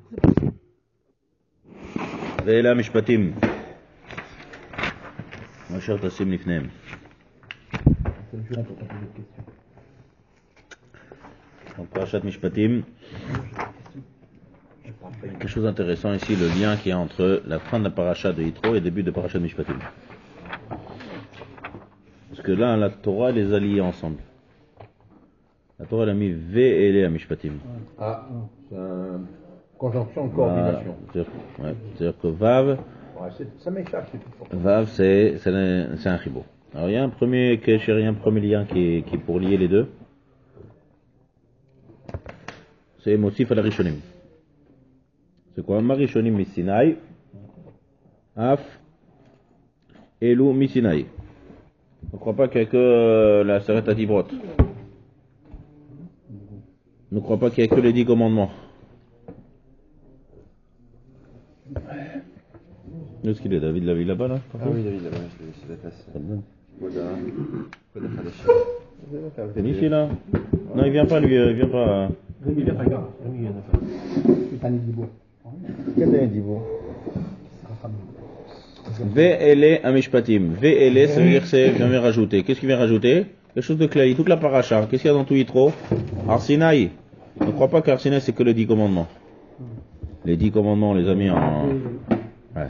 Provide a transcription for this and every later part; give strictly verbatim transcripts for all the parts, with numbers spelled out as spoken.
ואלה המשפטים אשר תשים לפניהם. Donc, parachat Mishpatim, quelque chose d'intéressant ici, le lien qu'il y a entre la fin de la parachat de Yitro et le début de parachat Mishpatim. Parce que là, la Torah les a liés ensemble. La Torah elle a mis Ve'ele à Mishpatim. Ah, c'est une conjonction de coordination. Ah, c'est-à-dire, ouais, c'est-à-dire que Vav, Ouais, c'est- ça m'échappe, c'est tout fort. Vav c'est, c'est, un, c'est un chibou. Alors il y a un premier kécher, un premier lien qui est, qui est pour lier les deux. C'est Motif à la Rishonim. C'est quoi? Ma Rishonim Misinaï, Af, Elou Misinaï. On ne croit pas qu'il y a que euh, la Seret Adibrot. On ne croit pas qu'il y a que les dix commandements. Où est-ce qu'il est, David? La ville là-bas, là? Ah oui, David, là-bas, je l'ai laissé la place. C'est ici, là? Non, il vient pas, lui, il vient pas. Rémi, viens, regarde. Rémi, viens, d'accord. C'est un Edibo. Quel est Dibo? Ve'ele amishpatim. Ve'ele, ça veut dire que c'est, vient rajouter. Qu'est-ce qu'il vient rajouter? Quelque chose de clair. Toute la paracha. Qu'est-ce qu'il y a dans tout Yitro? Arsinaï. On ne croit pas qu'Arsinaï c'est que les dix commandements. Les dix commandements, on les a mis en. Ouais.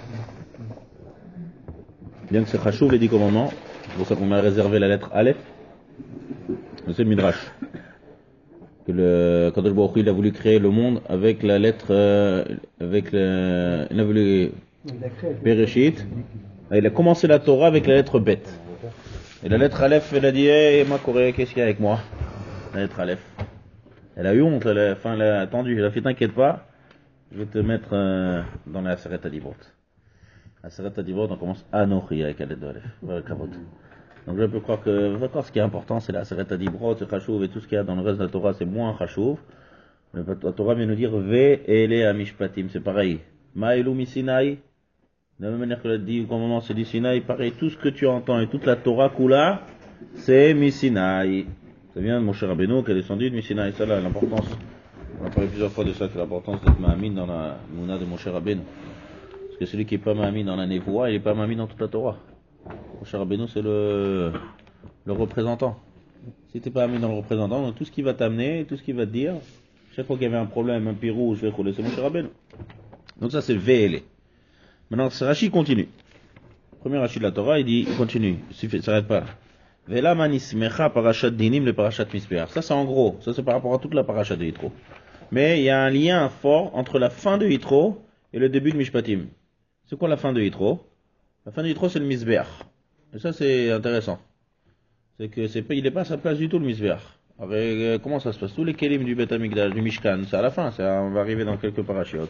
Bien que c'est Chachouv, les dix commandements. C'est pour ça qu'on a réservé la lettre Aleph. C'est le Midrash. Que le Kadosh Baruch Hu, il a voulu créer le monde avec la lettre, euh, avec le, il a voulu Bereshit. Il a commencé la Torah avec la lettre Bet. Et la lettre Aleph, elle a dit, hey, ma Corée, qu'est-ce qu'il y a avec moi? La lettre Aleph. Elle a eu honte, elle a, enfin, elle a attendu, elle a fait, t'inquiète pas, je vais te mettre euh, dans la Seret Adibrot. La Seret Adibrot, on commence Anochi avec la lettre de Aleph. Voilà, Kavod. Donc je peux croire que, d'accord, ce qui est important, c'est la Seret Adibrot, c'est Chachouv, et tout ce qu'il y a dans le reste de la Torah, c'est moins Chachouv. Mais la Torah vient nous dire Ve'ele amishpatim, c'est pareil. Ma'elu misinaï, de la même manière que l'a dit au moment c'est du Sinaï, pareil, tout ce que tu entends et toute la Torah Kula, c'est misinaï. Ça vient de Moshe Rabbeinu qui est descendu de misinaï. Ça là, l'importance, on a parlé plusieurs fois de ça, que l'importance d'être ma'amin dans la mouna de Moshe Rabbeinu. Parce que celui qui est pas ma'amin dans la Nevoa, il est pas ma'amin dans toute la Torah. Moshe Rabbeinu c'est le, le représentant. Si t'es pas ma'amin dans le représentant, donc tout ce qui va t'amener, tout ce qui va te dire, chaque fois qu'il y avait un problème, un pied rouge, c'est Moshe Rabbeinu. Donc ça c'est le Ve'ele. Maintenant, ce Rashi continue. Premier Rashi de la Torah, il dit, il continue, il ne s'arrête pas. Vela manismecha parashat dinim le parashat misbeach. Ça c'est en gros, ça c'est par rapport à toute la parashat de Yitro. Mais il y a un lien fort entre la fin de Yitro et le début de Mishpatim. C'est quoi la fin de Yitro? La fin de Yitro c'est le misbeach. Et ça c'est intéressant. C'est que c'est pas, il n'est pas à sa place du tout le misbeach. Alors, euh, comment ça se passe? Tous les kelim du Bet Hamikdash, du Mishkan, c'est à la fin, ça, on va arriver dans quelques parachutes.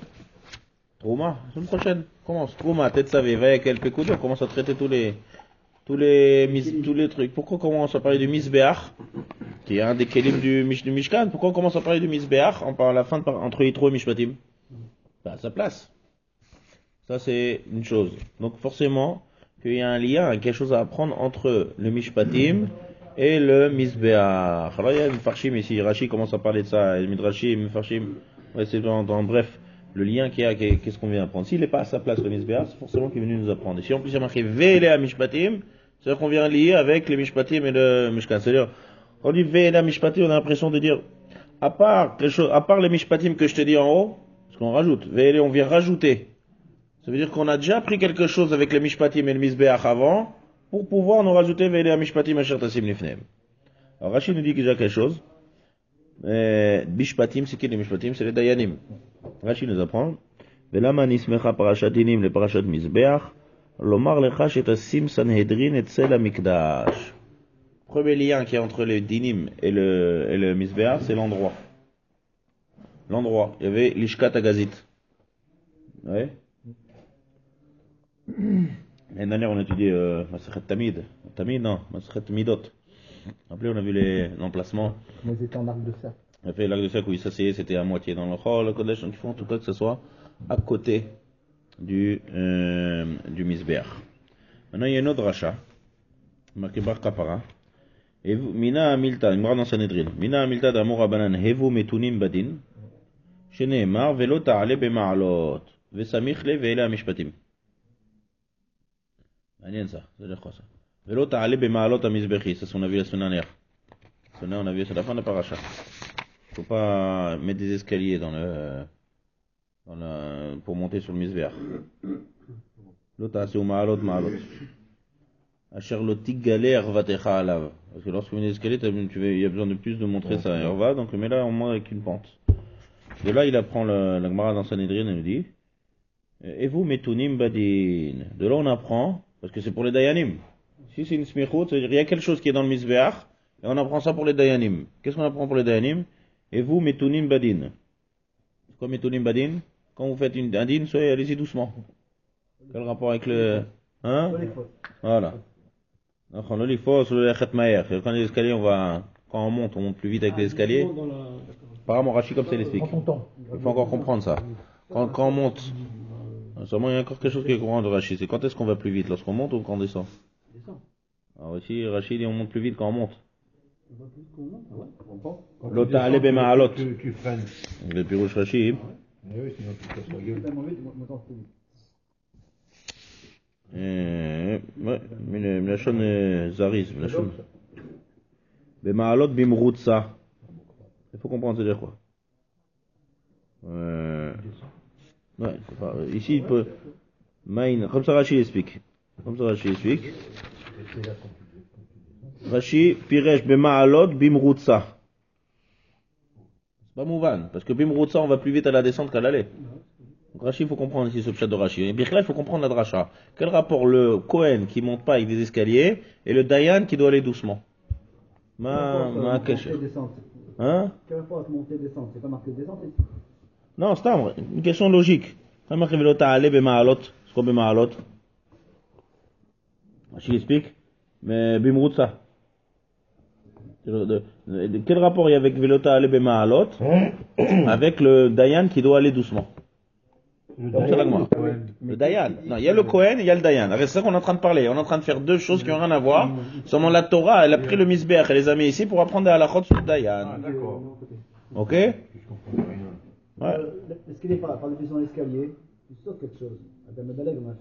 Trouma, la semaine prochaine, commence. Trouma, tête savée, va avec quelques coups, on commence à traiter tous les, tous les, tous les trucs. Pourquoi on commence à parler du Misbeach, qui est un des kelim du, du Mishkan? Pourquoi on commence à parler du Misbeach en par la fin de, entre Yitro et Mishpatim? Bah, à sa place. Ça, c'est une chose. Donc, forcément, qu'il y a un lien, quelque chose à apprendre entre le Mishpatim et le Misbeach. Alors, il y a une Farshim ici, Rashi commence à parler de ça, et Midrashim, Farshim, ouais, c'est dans, dans, bref. Le lien qu'il y a, qu'est-ce qu'on vient apprendre? S'il n'est pas à sa place, le Misbeach, c'est forcément qu'il est venu nous apprendre. Et si en plus il y a marqué Ve'ele amishpatim, c'est-à-dire qu'on vient lier avec les Mishpatim et le Mishkan. C'est-à-dire, quand on dit Ve'ele amishpatim, on a l'impression de dire, à part quelque chose, à part les Mishpatim que je te dis en haut, parce qu'on rajoute, Ve'ele, on vient rajouter. Ça veut dire qu'on a déjà pris quelque chose avec les Mishpatim et le Misbeach avant, pour pouvoir nous rajouter Ve'ele amishpatim asher tasim lifnehem. Alors Rachid nous dit déjà quelque chose. Euh, Mishpatim, c'est qui les Mishpatim? C'est les Dayanim. Rashi nous apprend Velama nismecha parashat dinim le parashat misbeach lomar lecha shetasim sanhedrin etzel hamikdash. Premier lien qui est entre les dinim et le, et le misbeach, c'est l'endroit. L'endroit. Il y avait l'ishkat agazit. Ouais. L'année dernière, on a étudié euh, Masechet Tamid. Tamid, non, Masechet Midot. Après, on a vu les, l'emplacement. Mais ils étaient en arc de cercle. On a fait l'arc de cercle où ils s'asseyaient, c'était à moitié dans le Chol, le Kodesh, donc il faut en tout cas que ce soit à côté du, euh, du Misbeach. Maintenant, il y a une autre rachat, marqué Bar Kapara. Mina Amilta, il me dans Sanhedrin. Mina Amilta d'Amor Abanan, Hevu Metunim Badin. שנאמר, ולא תעלה במעלות, וסמיך לב ואלה המשפטים. מעניין ça, זה לכו ça. ולא תעלה במעלות המזבחי, ça on a vu la semaine dernière. Ça on a vu, c'est la fin de la paracha. Faut pas mettre des escaliers dans le, dans le, pour monter sur le mizbeach. לא תעשה ומעלות מעלות. אשר לא תגלה ערוותך עליו. Parce que lorsqu'on met des escaliers, il y a besoin de plus de montrer ça. Et on va, donc, mais là, on monte avec une pente. De là, il apprend le, la Gemara dans Sanhedrin et nous dit, et vous, metunim badin. De là, on apprend, parce que c'est pour les dayanim. Si c'est une smichut, c'est-à-dire, il y a quelque chose qui est dans le mizbeach, et on apprend ça pour les dayanim. Qu'est-ce qu'on apprend pour les dayanim? Et vous, metunim badin. C'est quoi metunim badin? Quand vous faites une, un din, soyez, allez-y doucement. Quel rapport avec le, hein? Voilà. Donc, on le faut sur le khatmaer. Quand les escaliers, on va, quand on monte, on monte plus vite avec les escaliers. Apparemment, Rashi, comme ça, il explique. Il faut encore comprendre ça. Quand, quand on monte, seulement, il y a encore quelque chose qui est courant de Rashi. C'est quand est-ce qu'on va plus vite? Lorsqu'on monte ou quand on descend? Alors ici, Rashi dit on monte plus vite quand on monte. L'ota ale bema'alot. Tu freines. Le pirouche Rashi. Oui, sinon tu casses la gueule. Ouais, mais la chaîne Zariz, la chaîne. Bema'alot bimroutsa. Il faut comprendre, c'est-à-dire quoi? Euh... Ouais, c'est pas... Ici, il peut... Maïn, comme ça Rashi explique. Comme ça Rashi explique. Rashi, piresh bema'alot bimroutsa. C'est pas mouvan, parce que bimroutsa, on va plus vite à la descente qu'à l'aller. Donc Rashi, il faut comprendre ici ce pshat de Rashi. Et Birla, il faut comprendre la dracha. Quel rapport le Kohen qui monte pas avec des escaliers et le Dayan qui doit aller doucement? Ma, ma, caché. Hein? Quel rapport avec monter et descendre? C'est pas marqué descente ici? Non, c'est une question logique. Quand marqué velo ta'ale bema'alot, c'est quoi bema'alot? Rashi explique. Mais bimroutsa. Quel rapport il y a avec velo ta'ale bema'alot avec le Dayan qui doit aller doucement? Le Dayan. Non, il y a le Kohen et il y a le Dayan. C'est ça qu'on est en train de parler. On est en train de faire deux choses qui n'ont rien à voir. Seulement la Torah, elle a pris le Mizbeach et les a mis ici pour apprendre à la halachot sur le Dayan. Ah, d'accord. Ok? Je comprends rien. Ouais. Est-ce qu'il est par, par définition l'escalier? Il saute quelque chose. Adam Medalek, machin.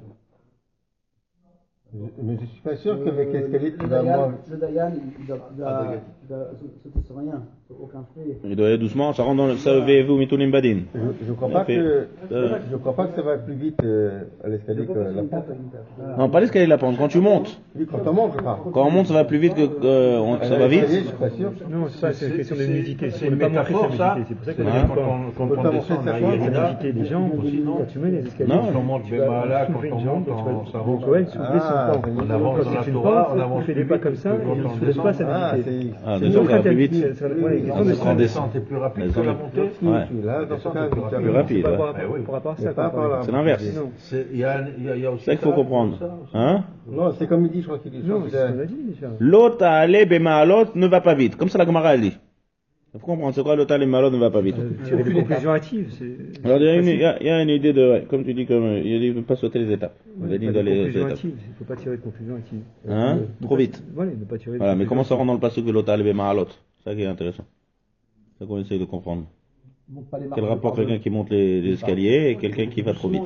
Mais je suis pas sûr qu'avec l'escalier, tu Le vas Dayan, moins. le Dayan, il doit, il doit, il doit sauter sur rien, sur aucun fait. Il doit aller doucement, ça rentre dans le Savevu Mitunim Badin. Je, je crois pas que, je crois pas que ça va plus vite euh, à l'escalier que la pente. Non, pas l'escalier de la pente, quand tu montes. Oui, quand on monte, je parle. Quand on monte, ça va plus vite que, euh, on- ça va vite. Je suis pas sûr. Non, c'est pas, c'est une question de nudité. C'est une métaphore, ça. C'est pour ça que C'est les gens, quand quand on, quand on peut on pas descend, monter on sa arrive foi, il y a là. nudité des jambes, Sinon, quand tu mets les escaliers, Non. Quand on monte tu des vas là, soulever quand on une jambe, monte, tu vas- on- ça le avance. Cohen soulevait son Ah, pente. on avance Quand dans la c'est une Torah, pente, on avance il fait des plus pas vite comme ça, que et quand il ne on soulève pas descend. sa Ah, nudité. c'est. Ah, C'est descend, une ça va plus vite. c'est- c'est- ouais, une question de descend, descente. Descente est plus rapide Descend. que la montée. Ouais. Là, dans ce cas, Descente, tu as Plus rapide, C'est pas ouais. par rapport- Eh oui. par rapport à Mais ça. pas qu'on par parle. là. C'est l'inverse. Non. C'est- Il y a, il y a, il y a aussi C'est ça qu'il faut ça, comprendre. ça aussi. Hein? Non, c'est comme il dit, je crois qu'il dit. je Non, crois c'est qu'il ce a- qu'on a dit déjà. L'autre à aller bema'alot ne va pas vite. Comme ça la Gemara elle dit. Il faut comprendre, c'est quoi l'autre à aller bema'alot ne va pas vite. Euh, Tirer des conclusions hâtives. c'est- Alors il y a une, il y facile. a, il y a une idée de, ouais, comme tu dis, comme, euh, il ne veut pas sauter les étapes. Il a Ouais, dit pas d'aller des les conclusions étapes. hâtives. Il ne faut pas tirer de conclusions hâtives. Hein? Ne Trop pas- vite. Voilà, ne pas tirer de Voilà, mais conclusions comment ça rentre dans le hâtives. passage de l'autre à aller bema'alot? C'est ça qui est intéressant. C'est ça qu'on essaye de comprendre. Quel rapport quelqu'un qui monte les, les escaliers et quelqu'un qui va trop vite?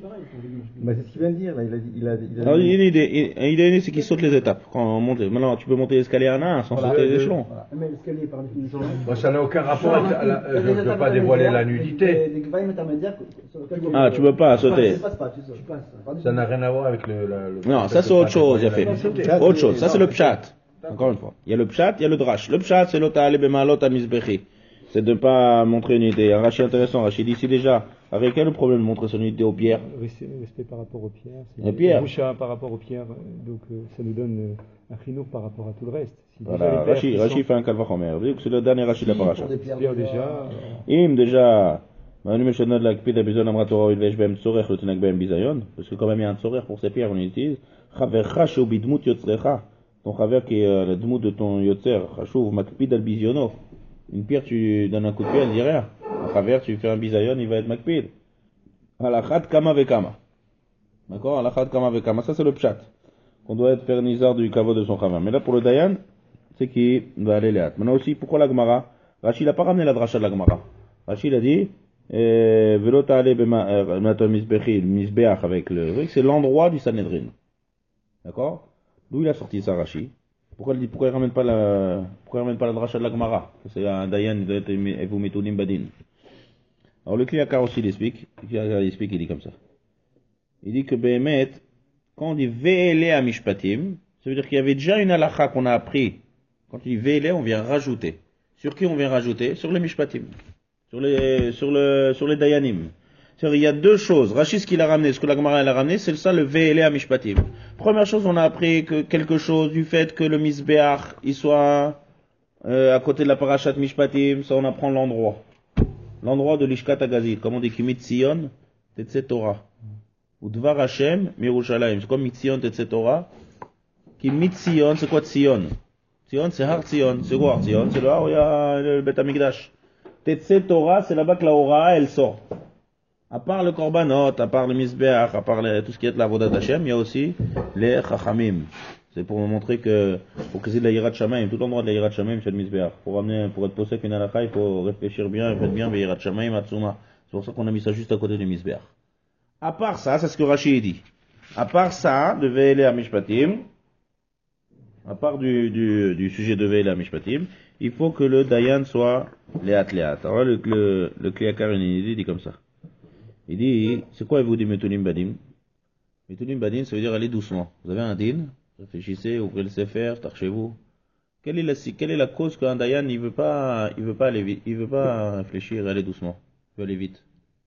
Bah, c'est ce qu'il vient de dire, là. Il a dit. Il a, il a Alors, il y a dit- une idée, il- une idée, c'est qu'il saute les étapes. Quand on monte, maintenant, tu peux monter l'escalier un à un sans Voilà, sauter les le- échelons. voilà. Mais l'escalier, par définition. Bon, ça n'a aucun rapport avec la, euh, je ne veux pas dévoiler la nudité. Des gvailles intermédiaires sur lesquels tu- Ah, tu peux pas tu sauter. passes- Tu passes pas, tu sautes. Tu passes. Ça n'a rien à voir avec le. la- le Non, ça c'est autre chose, il a fait. Ça, Autre c'est- chose, ça c'est le pshat. Encore une fois. Il y a le pshat, il y a le drash. Le pshat, c'est l'ota ale bema'alot amizbechi. C'est de ne pas montrer une unité. Un Rashi intéressant, Rashi dit ici déjà, avec quel est le problème de montrer son unité aux pierres? Respect, respect par rapport aux pierres. c'est- Les pierres. Boucha par rapport aux pierres. euh, Donc euh, ça nous donne euh, un chinour par rapport à tout le reste. Si déjà Voilà, les pierres Rashi, qui Rashi sont- fait un calvachomer. Vous voyez que c'est le dernier Rashi de la paracha. Pour des pierres pierres de déjà. bois. euh, אם déjà, מנו משנה להקפיד על ביזיון אמרת תורה ולבש בהם צורך לא תנהג בהם ביזיון, parce que quand même il y a un צורך pour ces pierres on utilise, חברך שהוא בדמות יוצרך, ton חבר qui est la דמות de ton יוצר, חשוב, מקפיד על ביזיונו, une pierre tu donnes un coup de pied elle dit rien, un חבר tu fais un bisayon il va être מקפיד, על אחת כמה וכמה, d'accord, על אחת כמה וכמה, ça c'est le pshat, qu'on doit être faire nizar du kavod de son חבר, mais là pour le dayan, c'est qui va aller les hâtes. Maintenant aussi, pourquoi la Gemara? Rashi n'a pas ramené la dracha de la Gemara. Rashi il a dit, Velo ta'ale b'maton misbechi, le misbeach avec le truc, c'est l'endroit du Sanhedrin. D'accord? D'où il a sorti ça, Rashi? Pourquoi il dit, pourquoi il ramène pas la, pourquoi il ramène pas la dracha de la Gemara? C'est un Dayan, il doit être, et vous mettez badin. Alors le Kliakar aussi il explique, le Kliakar il explique, il dit comme ça. Il dit que Behemet, quand on dit Ve'ele à Mishpatim, ça veut dire qu'il y avait déjà une halakha qu'on a appris. Quand il dit Ve'ele, on vient rajouter. Sur qui on vient rajouter? Sur les Mishpatim. Sur les, sur le, sur les Dayanim. C'est-à-dire, il y a deux choses. Rachid, ce qu'il a ramené, ce que la Gemara a ramené, c'est ça, le Ve'ele à Mishpatim. Première chose, on a appris que quelque chose du fait que le Misbeach, il soit, euh, à côté de la Parashat Mishpatim, ça on apprend l'endroit. L'endroit de l'Ishkat Agazit, comme on dit, Kimit Tzion, Tetze Torah. Ou Dvar Hashem, Mirushalayim. C'est quoi Mitzion, Tetze Torah? Kimit Tzion, c'est quoi Tzion? Tzion, c'est Har Tzion. C'est quoi Har Tzion? C'est là où il y a le Bet Amikdash. Tetze Torah, c'est là-bas que la Hora, elle sort. À part le Korbanot, à part le Misbeach, à part les, tout ce qui est de la Vodat Hashem, il y a aussi les Chachamim. C'est pour me montrer que, pour que c'est de la Yirat Shamayim, tout l'endroit de la Yirat Shamayim, c'est le Misbeach. Pour amener, pour être posé une halakha, il faut réfléchir bien, et faire bien, mais Yirat Shamayim, Atsuma. C'est pour ça qu'on a mis ça juste à côté du Misbeach. À part ça, c'est ce que Rashi dit. À part ça, de Ve'ele à Mishpatim, à part du, du, du sujet de Ve'ele à Mishpatim, il faut que le Dayan soit Léat Léat. Alors là, le, le, le Kliakar, il dit comme ça. Il dit, c'est quoi vous dit Metunim Badim? Metunim Badim, ça veut dire aller doucement. Vous avez un din, réfléchissez, ouvrez le sefer, chez vous. Quelle est la, quelle est la cause qu'un Dayan, il veut pas, il veut pas aller vite, il veut pas réfléchir et aller doucement? Il veut aller vite.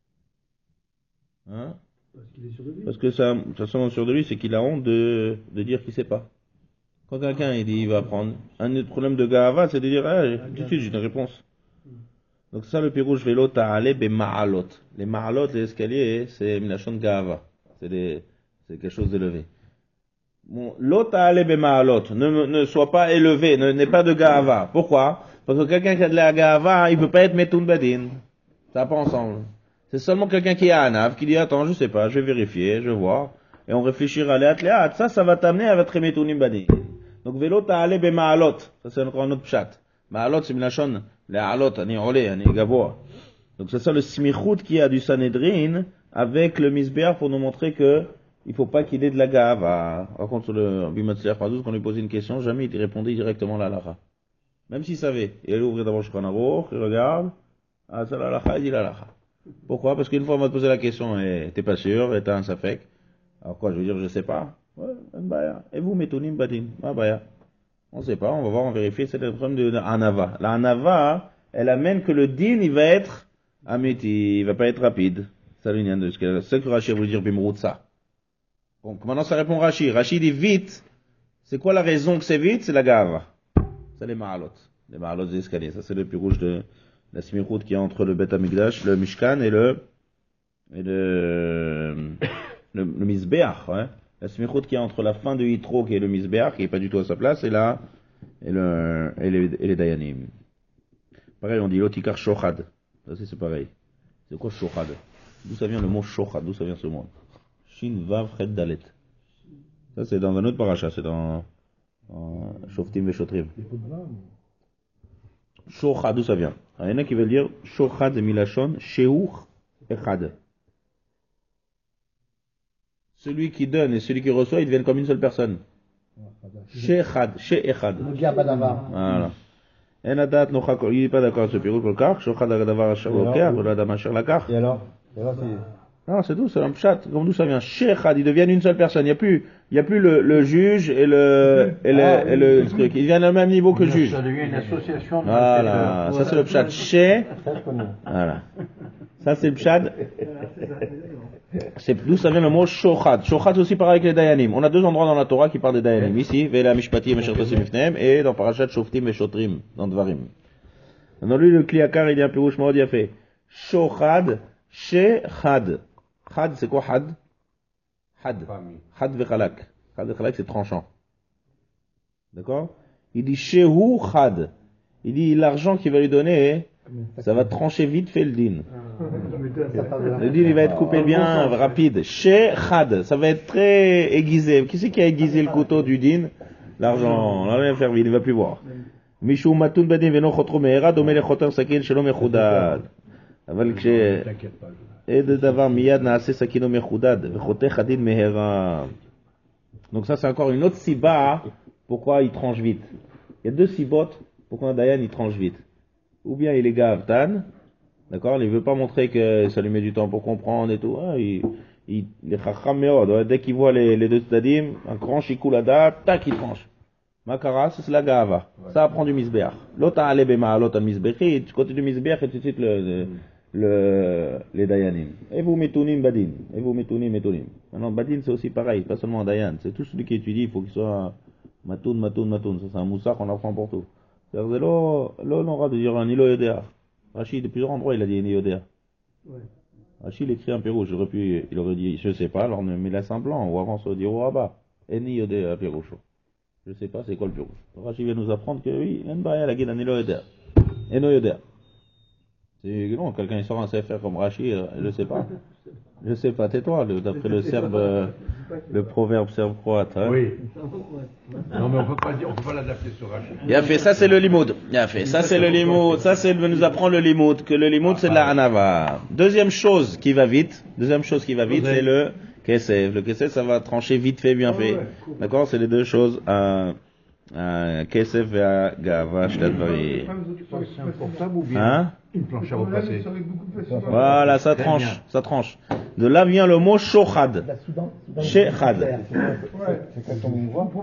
Hein? Parce qu'il est sûr de lui. Parce que ça, ça semble sûr de lui, c'est qu'il a honte de, de dire qu'il sait pas. Quand quelqu'un, il dit, il va apprendre. Un autre problème de Gahava, c'est de dire, ah, tout de suite, j'ai une réponse. Donc ça, le pirouge vélo ta'ale be ma'alot. Les ma'alot, les escaliers, c'est minachon Gahava. C'est des, c'est quelque chose d'élevé. Bon, l'eau ta'ale be ma'alot. Ne, ne sois pas élevé, ne, n'est pas de Gahava. Pourquoi? Parce que quelqu'un qui a de la Gahava, il peut pas être metun badin. Ça va pas ensemble. C'est seulement quelqu'un qui a un ave, qui dit, attends, je sais pas, je vais vérifier, je vais voir. Et on réfléchira à l'athlète. Ça, ça va t'amener à votre metunim badin. Donc, vélo ta'ale be ma'alot. Ça, c'est encore un autre pshat. Ma'alot, c'est minachon. Les alot, ani olé, ani gavoa. Donc c'est ça le smichut qui a du Sanhedrin avec le Misbeach pour nous montrer que il faut pas qu'il ait de la gava. Par contre, sur le Bimatzler Pazouz, quand on lui posait une question, jamais il répondait directement à la halakha. Même s'il savait. Il allait ouvrir d'abord Shulchan Aruch, il regarde, ah, ça la halakha, il dit la halakha. Pourquoi? Parce qu'une fois on va te poser la question et t'es pas sûr, et t'as un safek. Alors quoi, je veux dire, je sais pas. Ouais, un baya. Et vous, metunim badin. Ah, baya. On sait pas, on va voir, on vérifie, c'est le problème de Anava. La Anava, elle amène que le din, il va être amiti, il va pas être rapide. Ça l'union de ce que, ce que Rashi voulait dire bimroutsa. Donc maintenant ça répond Rashi. Rashi dit vite. C'est quoi la raison que c'est vite? C'est la gava. C'est les ma'alot. Les ma'alot des escaliers. Ça c'est le plus rouge de la smiroute qui est entre le Bet Amikdash, le Mishkan et le, et le, le, le Misbeach, hein. La smichut qui est entre la fin de Yitro, qui est le Misbeach, qui est pas du tout à sa place, et là, et le, et les, et les Dayanim. Pareil, on dit l'otikar shochad. Ça, c'est pareil. C'est quoi shochad? D'où ça vient le mot shochad? D'où ça vient ce mot? Shin vav ched dalet. Ça, c'est dans un autre paracha, c'est dans, dans Shoftim ve Shotrim. Shochad, d'où ça vient? Alors, il y en a qui veulent dire shochad milachon, sheuch echad. Celui qui donne et celui qui reçoit, ils deviennent comme une seule personne. She'echad, she'echad. Voilà. En adat nochak, il n'est pas d'accord avec ce piroul pour le kar, shochad agadavar asher lokar, ou l'adam asher lakar. Et alors? Et alors, c'est... Non, c'est tout, c'est un pshat. Comme d'où ça vient? She'echad, ils deviennent une seule personne. Il n'y a plus, il n'y a plus le, le juge et le, et le, ah, et le, oui, truc. Ils viennent au même niveau que le juge. Ça devient une association. Voilà. Ça, c'est le pshat. She. Voilà. Ça, c'est le pshat. C'est d'où ça vient le mot shochad. Shochad, c'est aussi pareil avec les dayanim. On a deux endroits dans la Torah qui parlent des dayanim. Ici, Ve'ela mishpatim et shertosim ifnehem, et dans Parashat Shoftim et Shotrim, dans Dvarim. Dans lui, le Kliakar, il y a un pirouche maud, il a fait shochad, shechad. Had, c'est quoi had? Had. Had vechalak. Had vechalak, c'est tranchant. D'accord? Il dit shehu had. Il dit l'argent qu'il va lui donner, ça va trancher vite fait le din. Le din, il va être coupé bien rapide. Shechad, ça va être très aiguisé. Qui c'est qui a aiguisé le couteau du din? L'argent. On va faire vite, il va plus voir. Mishu matun badin veno chotro me'era, domé le chotem sakin shelom echudad. אבל כש... T'inquiète pas. איזה דבר מיד נעשה סכינו מחודד, וחותך הדין מהרה. Donc ça c'est encore une autre siba pourquoi il tranche vite. Il y a deux sibotes pourquoi un dayan il tranche vite. Ou bien il est gavtan, d'accord, il veut pas montrer que ça lui met du temps pour comprendre et tout. Ah, il, il, il est chacham meod. Dès qu'il voit les, les deux tzadim, un grand shikuladar, tac il tranche. Makara, c'est la gava. Ça apprend du misbeach. L'autre a allé bema, l'autre a misbechi, tu continues du misbeach et tout de suite le, le, le, les dayanim. Et vous metunim badin. Et vous metunim metunim. Maintenant, badin c'est aussi pareil, pas seulement dayan. C'est tout celui qui étudie, il faut qu'il soit matoun, matoun, matoun. Ça c'est un moussa qu'on apprend pour tout. C'est-à-dire, l'eau, l'eau n'aura de dire un ilo yodéa. Rachid, de plusieurs endroits, il a dit ni yodéa. Ouais. Rachid, il écrit un pérouche. J'aurais pu, il aurait dit, je sais pas, alors mais laisse un blanc, ou avant ça, dire au rabat. Et ni yodéa pérouche. Je sais pas c'est quoi le pérouche. Rachid vient nous apprendre que oui, il y a la guide un ilo yodéa. Et no yodéa. C'est non, quelqu'un il sort un C F R comme Rachid, je sais pas. Je sais pas, tais-toi, le, d'après le serbe, euh, le proverbe serbe-croate. Hein. Oui. Non, mais on peut pas dire, on peut pas l'adapter sur Rachid. Il a fait, ça c'est le limoud. Il a fait, ça c'est le limoud. Ça c'est, nous apprend le limoud, que le limoud c'est de la anava. Deuxième chose qui va vite, deuxième chose qui va vite, c'est le kesef. Le kesef, ça va trancher vite fait, bien fait. D'accord? C'est les deux choses, un, un kesef et un gava, shladvari. C'est un portable ou bien Hein? une planche à repasser? Voilà, ça tranche, ça tranche. De là vient le mot shochad. Shechad. C'est quand on me voit.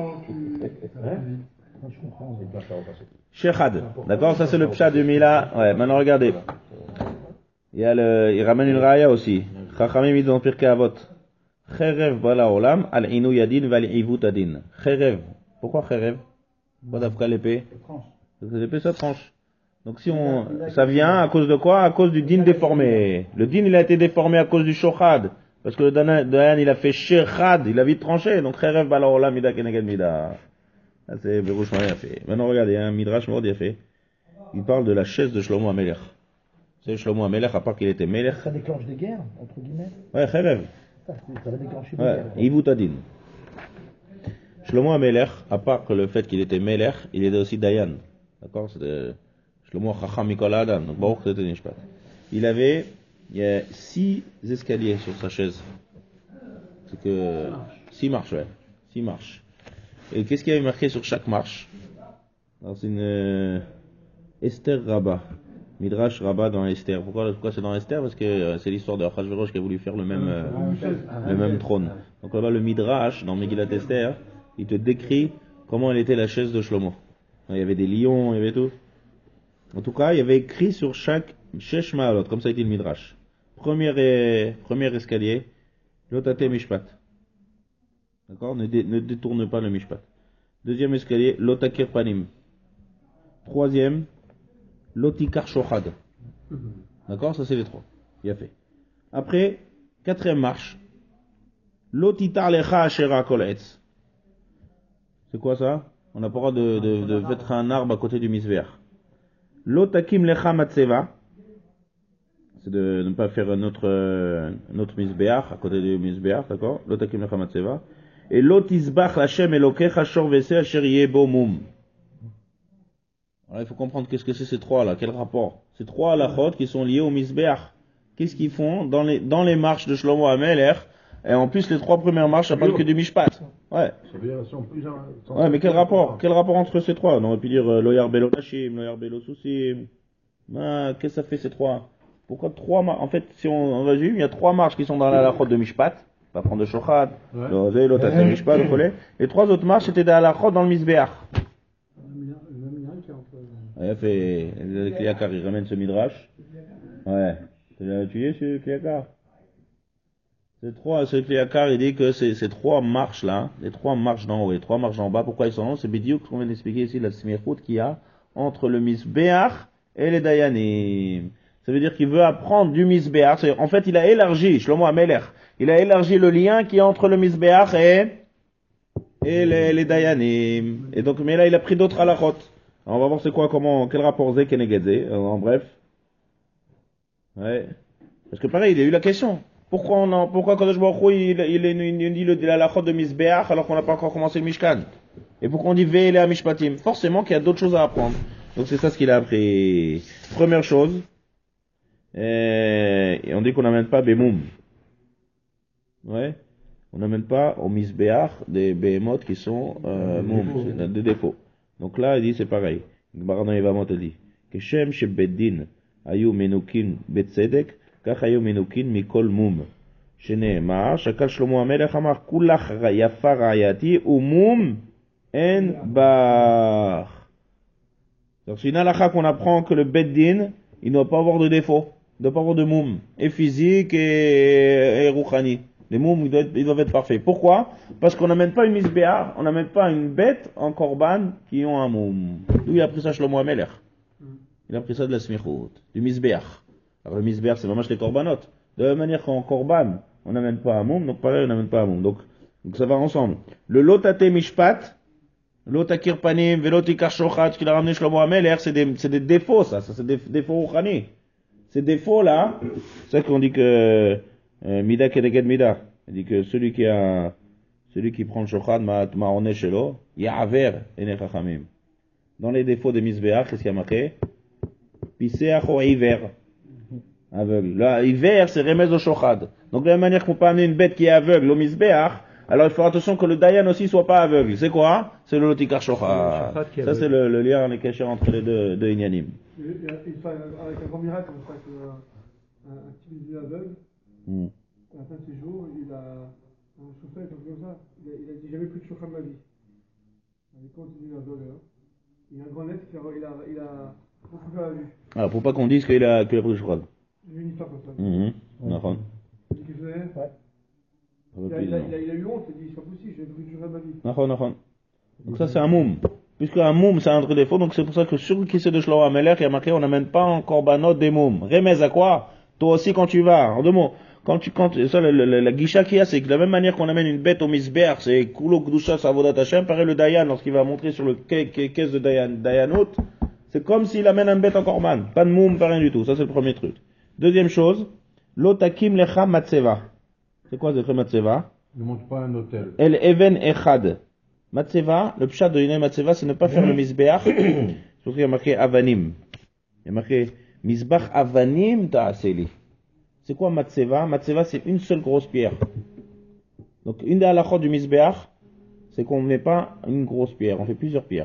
Shechad. D'accord, ça c'est le pshat du Mila. Ouais, maintenant regardez. Il y a le, il ramène une raya aussi. Chachamim ils ont Pirkei Avot. Cherev bala olam al inu yadin val ivut adin. Cherev. Pourquoi cherev? Pourquoi d'Afka l'épée? Parce que l'épée ça tranche. Donc si on, ça vient à cause de quoi? À cause du din déformé. Le din il a été déformé à cause du shochad. Parce que le dayan il a fait shechad, il a vite tranché. Donc cherev bala olam mida keneged mida. Ça c'est Berouch Maria fait. Maintenant regardez, un midrash mord il a fait. Il parle de la chaise de Shlomo HaMelech. C'est Shlomo HaMelech, à part qu'il était Melech. Ça déclenche des guerres, entre guillemets. Ouais, cherev. Ça, ça va déclencher des Ouais, guerres. ivut adin. Shlomo HaMelech, à part que le fait qu'il était Melech, il était aussi Dayan. D'accord? C'était Shlomo Chacham Mikol Adam. Donc, Baruch c'était Nishpat. Il avait, il y a six escaliers sur sa chaise. C'est que, six marches, ouais. Six marches. Et qu'est-ce qu'il y avait marqué sur chaque marche? Alors, c'est une, euh, Esther Rabbah. Midrash Rabbah dans Esther. Pourquoi, pourquoi c'est dans Esther? Parce que euh, c'est l'histoire de Achashverosh qui a voulu faire le même, euh, le même trône. Donc là-bas, le Midrash, dans Megillat Esther, il te décrit comment elle était la chaise de Shlomo. Il y avait des lions, il y avait tout. En tout cas, il y avait écrit sur chaque Shesh Ma'alot, comme ça a été le Midrash. Premier, et, premier escalier, Lotate Mishpat. D'accord? Ne, dé, ne détourne pas le Mishpat. Deuxième escalier, Lotakir Panim. Troisième, Lotikar Shochad. D'accord? Ça c'est les trois. Il a fait. Après, quatrième marche, Lotitar Lecha Ashera Koletz. C'est quoi ça? On n'a pas le droit de, de, de mettre un arbre à côté du misver. Lotakim Lecha Matseva. C'est de ne pas faire notre, euh, notre misbeach à côté du misbeach, d'accord? Lotakim Lecha Matseva. Et Lotisbach Lachem Elokecha Shor Vese Asher Yebo Mum. Alors, il faut comprendre qu'est-ce que c'est ces trois là, quel rapport? Ces trois halachot qui sont liés au misbeach. Qu'est-ce qu'ils font dans les, dans les marches de Shlomo HaMelech? Et en plus, les trois premières marches, ça parle que du mishpat. Ouais. Ça veut dire, elles sont plus en- Ouais, mais quel rapport? Quel rapport entre ces trois? On aurait pu dire euh, Loyar Belo Nashim, Loyar Belo Sousim. Ah, qu'est-ce que ça fait ces trois? Pourquoi trois marches? En fait, si on, on résume, il y a trois marches qui sont dans la halachot de mishpat. On va prendre de Shochad, Ouais. le Rosé, l'autre c'est mishpat, le Follet. Les trois autres marches étaient dans la halachot dans le misbeach. Il a fait, le Kliakar, il ramène ce midrash. Ouais. Tu l'as étudié, ce Kliakar? Ces trois, ce Kliakar, il dit que ces, ces trois marches là, les trois marches d'en haut et les trois marches d'en bas, pourquoi ils sont là? C'est bidiouk, qu'on vient d'expliquer ici, la smirchout qu'il y a entre le misbeach et les dayanim. Ça veut dire qu'il veut apprendre du misbeach. En fait, il a élargi, Shlomo HaMelech, il a élargi le lien qui est entre le misbeach et, et les, les dayanim. Et donc, mais là, il a pris d'autres halachot. Alors, on va voir c'est quoi, comment, quel rapport zé kenegedze, en bref. Ouais. Parce que pareil, il y a eu la question. Pourquoi on en, pourquoi Kadosh Baruch Hu, il, il, il, il dit le, la halachot de misbeach alors qu'on n'a pas encore commencé le mishkan? Et pourquoi on dit ve'ele à mishpatim? Forcément qu'il y a d'autres choses à apprendre. Donc c'est ça ce qu'il a appris. Première chose, Et, et on dit qu'on n'amène pas Bemoum. Ouais. On n'amène pas au Misbéach des Behemoth qui sont euh, Moum, c'est des défauts. Donc là, il dit c'est pareil. Gemara dans Yevamot, il dit Keshem shebeddin ayu menukin betzedek kach ayu menukin mikol mum. Sheneemar shakal Shlomo HaMelech amar kulach yafa rayati umum en bar. Donc c'est une halakha qu'on apprend que le beddin, il ne doit pas avoir de défaut, il ne doit pas avoir de moum, et physique et, et rouchani. Les moums, ils doivent, être, ils doivent être parfaits. Pourquoi? Parce qu'on n'amène pas une misbéar, on n'amène pas une bête en korban qui ont un moum. D'où il a pris ça Shlomo HaMelech. Il a pris ça de la smichout, du misbéar. Alors le misbéar, c'est vraiment les korbanot. De la même manière qu'en korban, on n'amène pas un moum, donc pareil, on n'amène pas un moum. Donc, donc ça va ensemble. Le lotate mishpat, lotakir panim, velotikar shochat, ce qu'il a ramené Shlomo HaMelech, c'est des, c'est des défauts, ça, ça c'est des défauts rouchani. Ces défauts-là, c'est ça qu'on dit que, Euh, mida kedeged mida. Il dit que celui qui a, celui qui prend le shochad ma'orné shelo, ya'aver ene chachamim. Dans les défauts des misbéach, qu'est-ce qu'il y a marqué? Piseach ou hiver. Aveugle. Là, hiver, c'est remez au shochad. Donc, de la même manière qu'on peut amener une bête qui est aveugle au misbéach, alors il faut attention que le dayan aussi soit pas aveugle. C'est quoi? C'est le lotikar shochad. Ça, c'est le, le lien en écacheur entre les deux, deux inyanim. Il il fait avec un grand miracle, comme ça, qu'un un petit bébé aveugle, Mm. à la fin de ses jours, il a un chauffeur comme ça, il a, il a dit jamais plus de chauffeur de ma vie. Il continue à voler. Hein. Il y a un grand lettre, il a, il a, il a beaucoup fait la vue. Ah, pour pas qu'on dise qu'il a, qu'il a pris le shochad. J'ai vu une histoire comme ça. Mm-hmm. Il dit qu'il faisait. Ouais. Il a, il, a, il, a, il a eu honte, il a dit c'est pas possible, j'ai plus de chauffeur de ma vie. Nachon, nachon. Donc ça c'est un moum. Puisque un moum c'est un autre défaut, donc c'est pour ça que sur qui c'est de Shlomo HaMelech, il y a marqué on n'amène pas en korbanot des moum. Remez à quoi? Toi aussi quand tu vas, en deux mots. Quand tu, quand, ça, la, la, la guicha qu'il y a, c'est que de la même manière qu'on amène une bête au misber, c'est kulo kdusha savodat Hashem, pareil le dayan, lorsqu'il va montrer sur le caisse de dayan, dayanot, c'est comme s'il amène un bête en korban. Pas de moum, pas rien du tout. Ça c'est le premier truc. Deuxième chose, lotakim lecha matseva. C'est quoi ce matseva? Ne monte pas un hôtel. El even echad. Matseva, le pshat de Yinei matseva, c'est ne pas faire le misbeach. Surtout il y a marqué avanim. Il y a marqué misbach avanim ta'aseli. C'est quoi matseva? Matseva, c'est une seule grosse pierre. Donc, une des halachot du misbeach, c'est qu'on ne met pas une grosse pierre, on fait plusieurs pierres.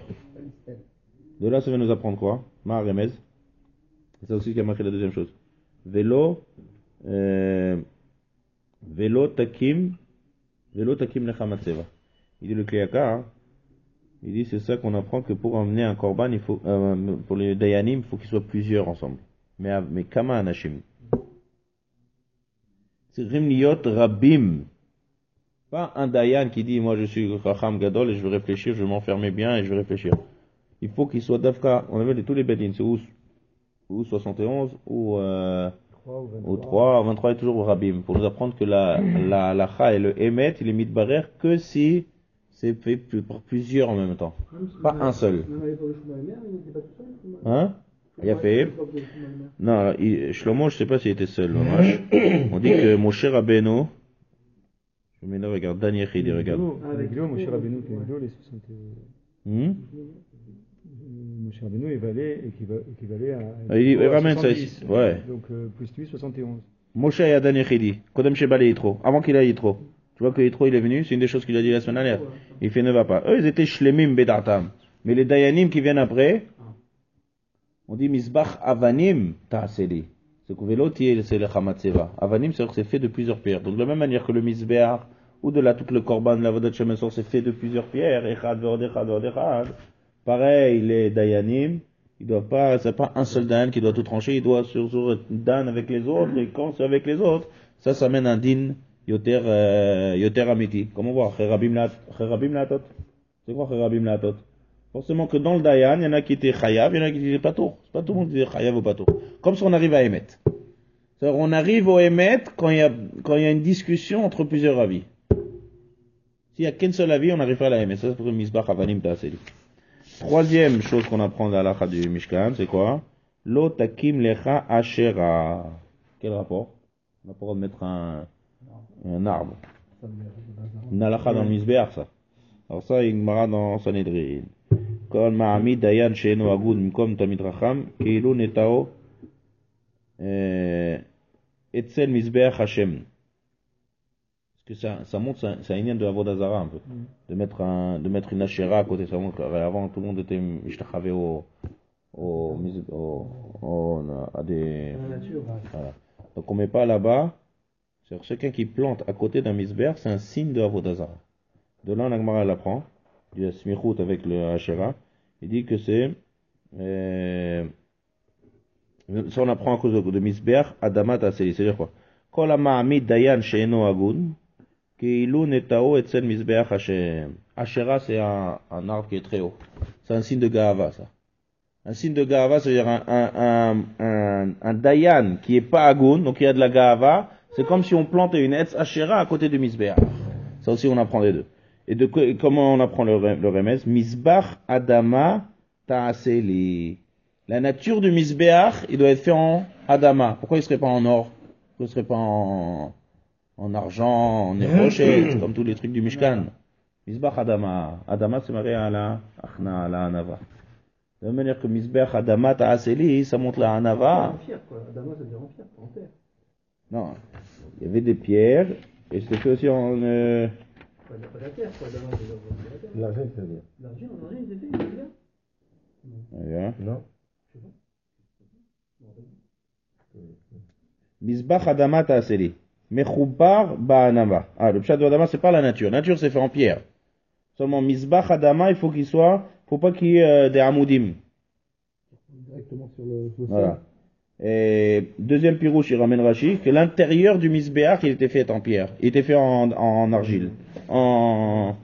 De là, ça va nous apprendre quoi? Ma remez. C'est ça aussi qui a marqué la deuxième chose. Vélo, euh, vélo takim, vélo takim lecha matseva. Il dit le Kliyaka, hein, il dit c'est ça qu'on apprend que pour emmener un korban, il faut, euh, pour les dayanim, il faut qu'ils soient plusieurs ensemble. Mais, mais kama anashim. C'est rimliot rabim. Pas un dayan qui dit, moi je suis Racham Gadol et je veux réfléchir, je vais m'enfermer bien et je vais réfléchir. Il faut qu'il soit d'Afka, on avait tous les bedins, c'est où, ou soixante et onze, ou, euh, ou trois, vingt-trois est toujours rabim, pour nous apprendre que la, la, la cha et le emet, il est mis de barrière que si c'est fait par plusieurs en même temps. Pas un seul. Hein? Il a fait. Non, il, Shlomo, je sais pas s'il était seul. On dit que Moshe Rabbeinu, je mets là, regarde, Daniel Chidi, regarde. Moshe Rabbeinu, les soixante. Moshe Rabbeinu équivalait à. Ah, il dit, ramène ça ici. Ouais. Donc, euh, plus lui, soixante et onze. Moshe et Daniel Chidi, Kodem Sheba le Yitro, avant qu'il aille Yitro. Tu vois que Yitro, il est venu, c'est une des choses qu'il a dit la semaine dernière. Il fait ne va pas. Eux, ils étaient Shlemim Bedartam. Mais les Dayanim qui viennent après, on dit Misbach Avanim Ta'aseli. C'est que Velotier, c'est le Chamatseva. Avanim, c'est c'est fait de plusieurs pierres. Donc, de la même manière que le Misbeach, ou de la toute le Korban, la Vodat Shemesor, c'est fait de plusieurs pierres. Echad, Veod, Echad, Veod, Echad. Pareil, les Dayanim, ils doivent pas, c'est pas un seul Dayan qui doit tout trancher, il doit sur, sur Dan avec les autres, et quand c'est avec les autres, ça, ça mène un din Yoter, euh, Yoter Amiti. Comment voir? Cherabim Laatot. C'est quoi Cherabim Laatot? Forcément que dans le Dayan, il y en a qui étaient Chayav, il y en a qui étaient Patour. C'est pas tout le monde qui dit Chayav ou Patour. Comme si on arrive à Emet. C'est-à-dire, on arrive au Emet quand il y a, quand il y a une discussion entre plusieurs avis. S'il y a qu'un seul avis, on n'arrive pas à la Emet. Ça, c'est pour le Misbach Avanim Ta'aseli. Troisième chose qu'on apprend dans l'Alacha du Mishkan, c'est quoi? Lo takim lecha ashera. Quel rapport? On n'a pas le droit de mettre un, un arbre. Une Alacha dans le Misbéach, ça. Alors ça, il y a une Gemara dans Sanhedrin. Kol ma'amid dayan she'eno agud mkom tamid racham, keilu netao euh, Etzel Mizbeach Hashem. Parce que ça, ça montre, ça, c'est un lien de Avodah Zarah un peu. Mm. De mettre un, de mettre une Asherah à côté. Ça montre qu'avant tout le monde était Mishtachavé au, au, au, au, à des, voilà. Donc on met pas là-bas. C'est quelqu'un qui plante à côté d'un Mizbeach, c'est un signe de Avodah Zarah. De là, l'Agmara l'apprend. Il y a Smichut avec le Asherah. Il dit que c'est, euh, ça on apprend à cause de, de Mizbeach, Adamat Aseli. C'est-à-dire quoi? Kol ha-ma'amid dayan she'eno agun, Keilu netao etzel Mizbeach Hashem. Asherah, c'est un, un arbre qui est très haut. C'est un signe de Gahava, ça. Un signe de Gahava, c'est-à-dire un, un, un, un, un dayan qui est pas agun, donc il y a de la Gahava. C'est comme si on plantait une Etz Asherah à côté du Mizbeach. Ça aussi, on apprend les deux. Et de comment on apprend le, le remez? Mizbach Adama Ta'aseli. La nature du Mizbeach, il doit être fait en Adama. Pourquoi il ne serait pas en or? Pourquoi il ne serait pas en, en argent, en érochet, comme tous les trucs du Mishkan? Mizbach Adama. Adama, c'est marié à la Achna, à la Anava. De la même manière que Mizbach Adama Ta'aseli, ça montre la Anava. En pierre, quoi. Adama, ça veut dire en pierre, en terre. Non. Il y avait des pierres, et c'était fait aussi en... Euh, Pas de la terre, quoi. Adama, c'est la terre. L'argent, c'est-à-dire. L'argent, l'argent, il était fait, il était là. Non. Mizbach Adama Ta'aseli. Mechoubar Ba'anava. Ah, le pshat de Adama, c'est pas la nature. La nature, c'est fait en pierre. Seulement, Mizbach Adama, il faut qu'il soit, faut pas qu'il y ait euh, des amoudim. Directement sur le, le Voilà. sol. Et deuxième pirouche, il ramène Rashi, que l'intérieur du Mizbeach, il était fait en pierre. Il était fait en, en argile. En,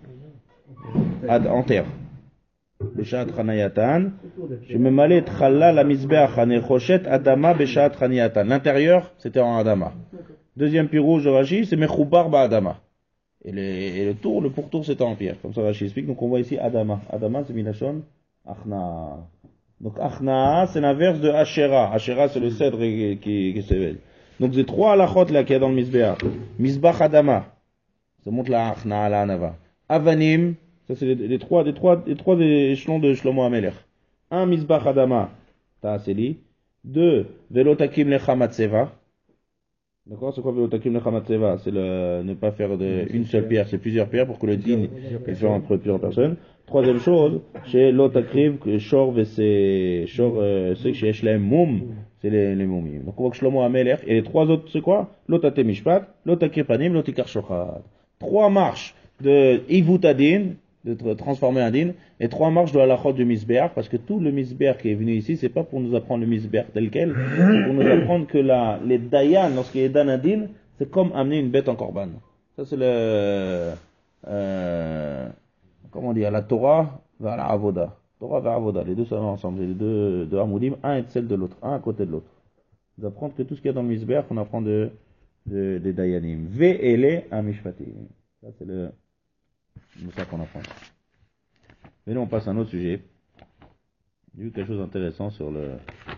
en terre. Beshat Chanayatan. Je me malais Tchalla la Mizbeach, Hanechoshet Adama Beshat Chanayatan. L'intérieur, c'était en Adama. Deuxième pirouche de Rashi, c'est Mechoubar Ba Adama. Et, les, et le tour, le pourtour, c'était en pierre. Comme ça, Rashi explique. Donc on voit ici Adama. Adama, c'est Minashon Achna. Donc Achna, c'est l'inverse de Asherah. Asherah, c'est le cèdre qui, qui, qui s'éveille. Donc c'est trois halachot là qu'il y a dans le Mizbeach. Mizbach Adama, ça montre la Achna, la Anava. Avanim, ça c'est les, les trois, les trois, les trois échelons de Shlomo HaMelech. Un Mizbach Adama, Ta'aseli. Deux, Velotakim Lecha Matseva. D'accord, c'est quoi Velotakim Lecha Matseva? C'est le, ne pas faire de, une seule pierre, c'est plusieurs pierres pour que le din est fait entre plusieurs personnes. Troisième chose, chez l'Otakriv, Shor c'est Shor, c'est chez Shlem Moum, c'est les, les moumim. Donc on voit que Shlomo HaMelech, et les trois autres, c'est quoi? L'Otate Mishpat, l'Otakir Panim, l'Otikar Shochat. Trois marches de Ivutadin, de transformer un din, et trois marches de halachot du Mizbeach, parce que tout le Mizbeach qui est venu ici, c'est pas pour nous apprendre le Mizbeach tel quel, c'est pour nous apprendre que la, les Dayan, lorsqu'il est dan un din, c'est comme amener une bête en korban. Ça c'est le, euh, comment on dit, la Torah vers la Avoda. Torah vers Avoda, les deux sont ensemble, les deux, deux Hamoudim, un est celle de l'autre, un à côté de l'autre. Nous apprendre que tout ce qu'il y a dans le Mizbeach, on apprend de, de, des Dayanim. Ve'ele amishpatim. Ça c'est le, c'est ça qu'on apprend. Mais là on passe à un autre sujet. J'ai vu quelque chose d'intéressant sur le,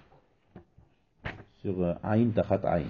sur euh, Aïn Tachat Aïn.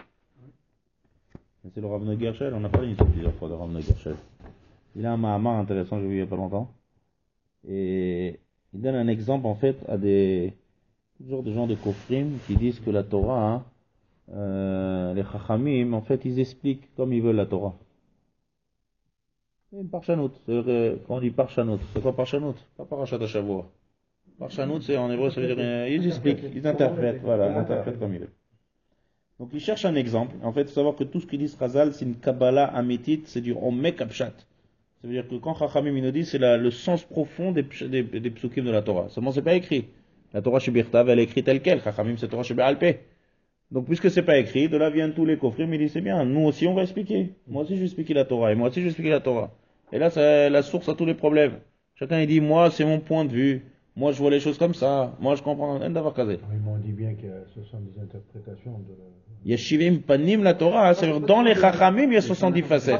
C'est le Rav Noger Shel, on a parlé ici plusieurs fois de Rav Noger Shel. Il a un mahamar intéressant, j'ai vu il n'y a pas longtemps. Et il donne un exemple, en fait, à des, toujours des gens de Kofrim qui disent que la Torah, hein, euh, les Chachamim, en fait, ils expliquent comme ils veulent la Torah. C'est une parchanout. Quand on dit parchanout, c'est quoi parchanout? Pas parachat Shavua. Parchanout, c'est en hébreu, ça veut dire, euh, ils expliquent, ils interprètent, voilà, ils interprètent comme ils veulent. Donc ils cherchent un exemple. En fait, il faut savoir que tout ce qu'ils disent Razal, c'est une Kabbalah amétite, c'est du Omek Apshat. Ça veut dire que quand Chachamim nous dit, c'est la, le sens profond des, des, des psukim de la Torah. Seulement, c'est pas écrit. La Torah Shebirtav, elle est écrite telle quelle. Chachamim, c'est Torah Shebe'alpeh. Donc, puisque c'est pas écrit, de là viennent tous les kofrim, ils disent, c'est bien, nous aussi on va expliquer. Moi aussi je vais expliquer la Torah, et moi aussi je vais expliquer la Torah. Et là, c'est la source à tous les problèmes. Chacun, il dit, moi, c'est mon point de vue. Moi, je vois les choses comme ça. Moi, je comprends. Oui, mais on dit bien que ce sont des interprétations de... Yeshivim panim la Torah, c'est-à-dire dans les chachamim, il y a soixante-dix facettes.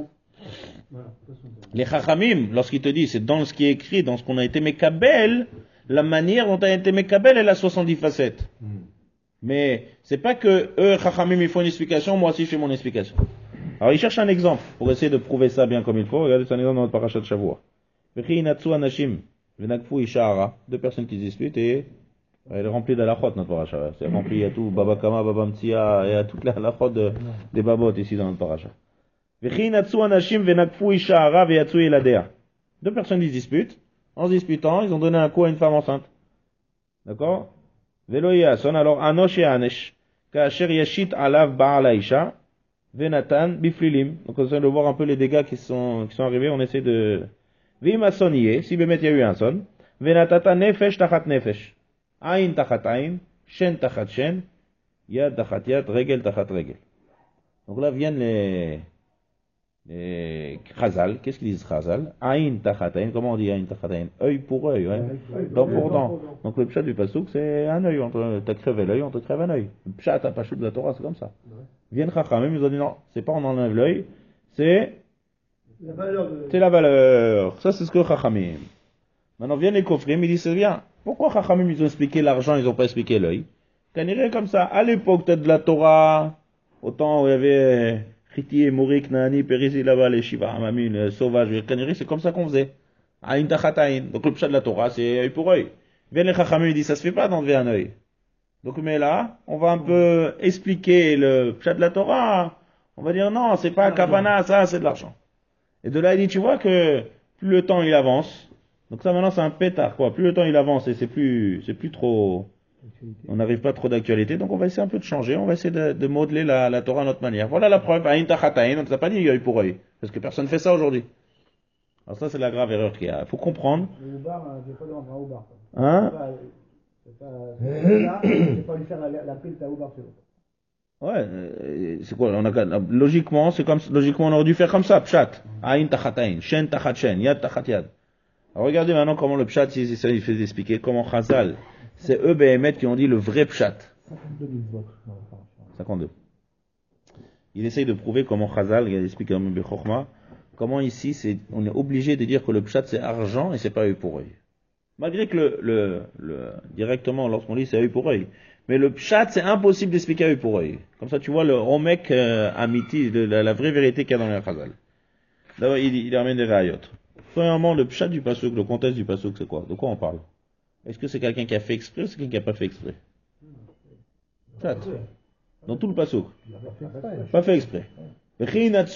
Les chachamim, lorsqu'ils te disent, c'est dans ce qui est écrit, dans ce qu'on a été mekabel, la manière dont a été mekabel, elle a soixante-dix facettes. Hmm. Mais c'est pas que eux, chachamim, ils font une explication, moi aussi je fais mon explication. Alors ils cherchent un exemple pour essayer de prouver ça bien comme il faut. Regardez, c'est un exemple dans notre parashat Shavua. V'chi inatsu anashim v'nagfu isha'ara, deux personnes qui se disputent et Elle est remplie d'halachot, notre paracha. Ouais. C'est rempli, il y a tout, Baba Kama, Baba Mtsia, il y a toute la halachot de, des babot ici dans notre paracha. Deux personnes ils disputent. En se disputant, ils ont donné un coup à une femme enceinte. D'accord? Velo yason, alors anosh et anesh. Kasher yashit alav ba'al aisha. Venatan biflilim. Donc on essaie de voir un peu les dégâts qui sont, qui sont arrivés. On essaie de... Vimasoniye, si bémet il y a eu un son. Venatata nefesh tachat nefesh. Ain tachat ain. Shen tachat shen. Yad tachat yad. Regel tachat regel. Donc là viennent les... les Chazal. Qu'est-ce qu'ils disent Chazal? Ain tachat ain. Comment on dit ain tachat ain? Œil pour œil, ouais. Dent pour dent. Donc le pshat du pasuk, c'est un œil. On t'a crevé l'œil, on te crève un œil. Le pshat à pashut de la Torah, c'est comme ça. Viennent Chachamim, ils ont dit non, c'est pas on enlève l'œil, c'est La valeur de... c'est la valeur. Ça, c'est ce que Chachamim. Maintenant viennent les Kofrim, ils disent c'est bien. Pourquoi Chachamim, ils ont expliqué l'argent, ils ont pas expliqué l'œil? T'en irais comme ça. À l'époque, peut-être de la Torah, au temps où il y avait Chiti, Mourik, Nani, Périsi, là-bas, les Shiva, Hamami, les sauvages, les Kaniri, c'est comme ça qu'on faisait. Aïn tachat aïn. Donc le pshat de la Torah, c'est œil pour œil. Viennent les Chachamim, ils disent ça se fait pas d'enlever un œil. Donc, mais là, on va un peu expliquer le pshat de la Torah. On va dire non, c'est pas kavana, ça, c'est de l'argent. Et de là, il dit, tu vois que plus le temps il avance, donc ça maintenant c'est un pétard, quoi. Plus le temps il avance et c'est plus, c'est plus trop, on n'arrive pas trop d'actualité, donc on va essayer un peu de changer, on va essayer de, de modeler la, la Torah à notre manière. Voilà la preuve, aïn tachat aïn, on ne t'a pas dit œil pour œil, parce que personne ne fait ça aujourd'hui. Alors ça, c'est la grave erreur qu'il y a. Il faut comprendre. Le Oubar, je vais pas lui rendre un Oubar. Hein? C'est pas, c'est pas, je vais pas lui faire la, la pile à Oubar sur l'autre. Ouais, euh, c'est quoi, on a, logiquement, c'est comme, logiquement, on aurait dû faire comme ça, pshat. Aïn tachat aïn, shen tachat shen, yad tachat yad. Alors regardez maintenant comment le pshat, il, il fait expliquer, comment Chazal, c'est eux, Béhémet, qui ont dit le vrai pshat. cinquante-deux. Il essaye de prouver comment Chazal, il explique dans le Chokhmah, comment ici, c'est, on est obligé de dire que le pshat c'est argent et c'est pas œil pour œil. Malgré que le, le, le directement, lorsqu'on dit c'est œil pour œil. Mais le pshat, c'est impossible d'expliquer œil pour œil. Comme ça, tu vois le omek euh, amiti, le, la, la vraie vérité qu'il y a dans le Chazal. D'abord, il, il amène des rayot. Premièrement, le pshat du pasuk, le contexte du pasuk, c'est quoi? De quoi on parle? Est-ce que c'est quelqu'un qui a fait exprès ou c'est quelqu'un qui a pas fait exprès? Pshat. Dans tout le pasuk. Pas fait exprès. On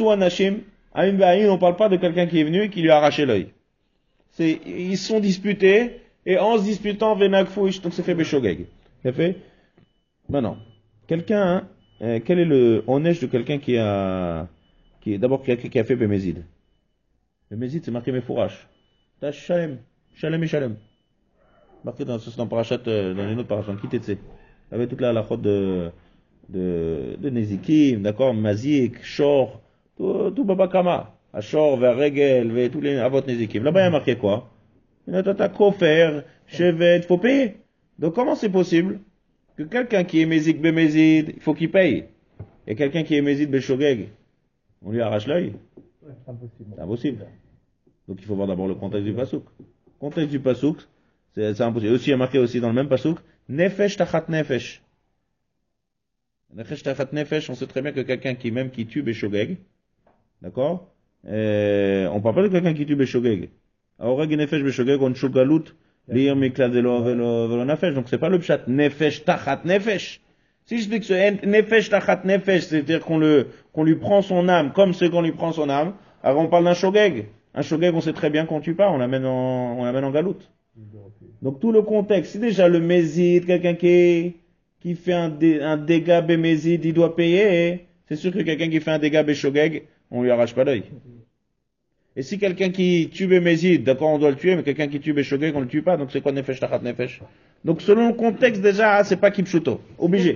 parle pas de quelqu'un qui est venu et qui lui a arraché l'œil. C'est, ils se sont disputés, et en se disputant, Venakfouish, donc c'est fait Beshogeg. C'est fait? Maintenant, quelqu'un, hein, euh, quel est le honnête de quelqu'un qui a, qui est d'abord quelqu'un qui a fait Bémézid? Bémézid, c'est marqué Mefourash. T'as Shalem. Shalem et Shalem. Marqué dans, dans Parashat, dans les autres Parashat, qui t'était? Il y avait toute la halachot de, de, de Nezikim, d'accord? Mazik, Shor, tout, tout Baba Kama. Ashor, vers Regel, vers tous les avot Nezikim. Là-bas, il y a marqué quoi? Il y a tata Kofer, Chevet, il faut payer. Donc, comment c'est possible que quelqu'un qui est Mézik Bémézid, il faut qu'il paye? Et quelqu'un qui est Mézid Béchogeg, on lui arrache l'œil? Ouais, c'est impossible. C'est impossible. Donc, il faut voir d'abord le contexte du pasouk. Le contexte du pasouk, c'est, c'est impossible. Aussi, il y a marqué aussi dans le même pasouk, Nefesh tachat nefesh. Nefesh tachat nefesh, on sait très bien que quelqu'un qui, même qui tue Béchogeg, d'accord? Euh, on parle pas de quelqu'un qui tue Béchogeg. Aoreg nefesh Béchogeg, on chogalut, lire miklat velo velo nefesh. Donc c'est pas le pshat nefesh tachat nefesh. Si je dis que ce nefesh tachat nefesh, c'est-à-dire qu'on le, qu'on lui prend son âme comme c'est qu'on lui prend son âme, alors on parle d'un shogeg. Un shogeg, on sait très bien qu'on tue pas, on l'amène en, on l'amène en galoute. Donc tout le contexte, si déjà le mézid, quelqu'un qui est, qui fait un, dé, un dégât bémézid, il doit payer, c'est sûr que quelqu'un qui fait un dégât béchogeg, on lui arrache pas l'œil. Et si quelqu'un qui tue bémézid, d'accord, on doit le tuer, mais quelqu'un qui tue béchogeg, on le tue pas, donc c'est quoi nefesh tachat nefesh? Donc selon le contexte déjà, c'est pas kipshuto. Obligé.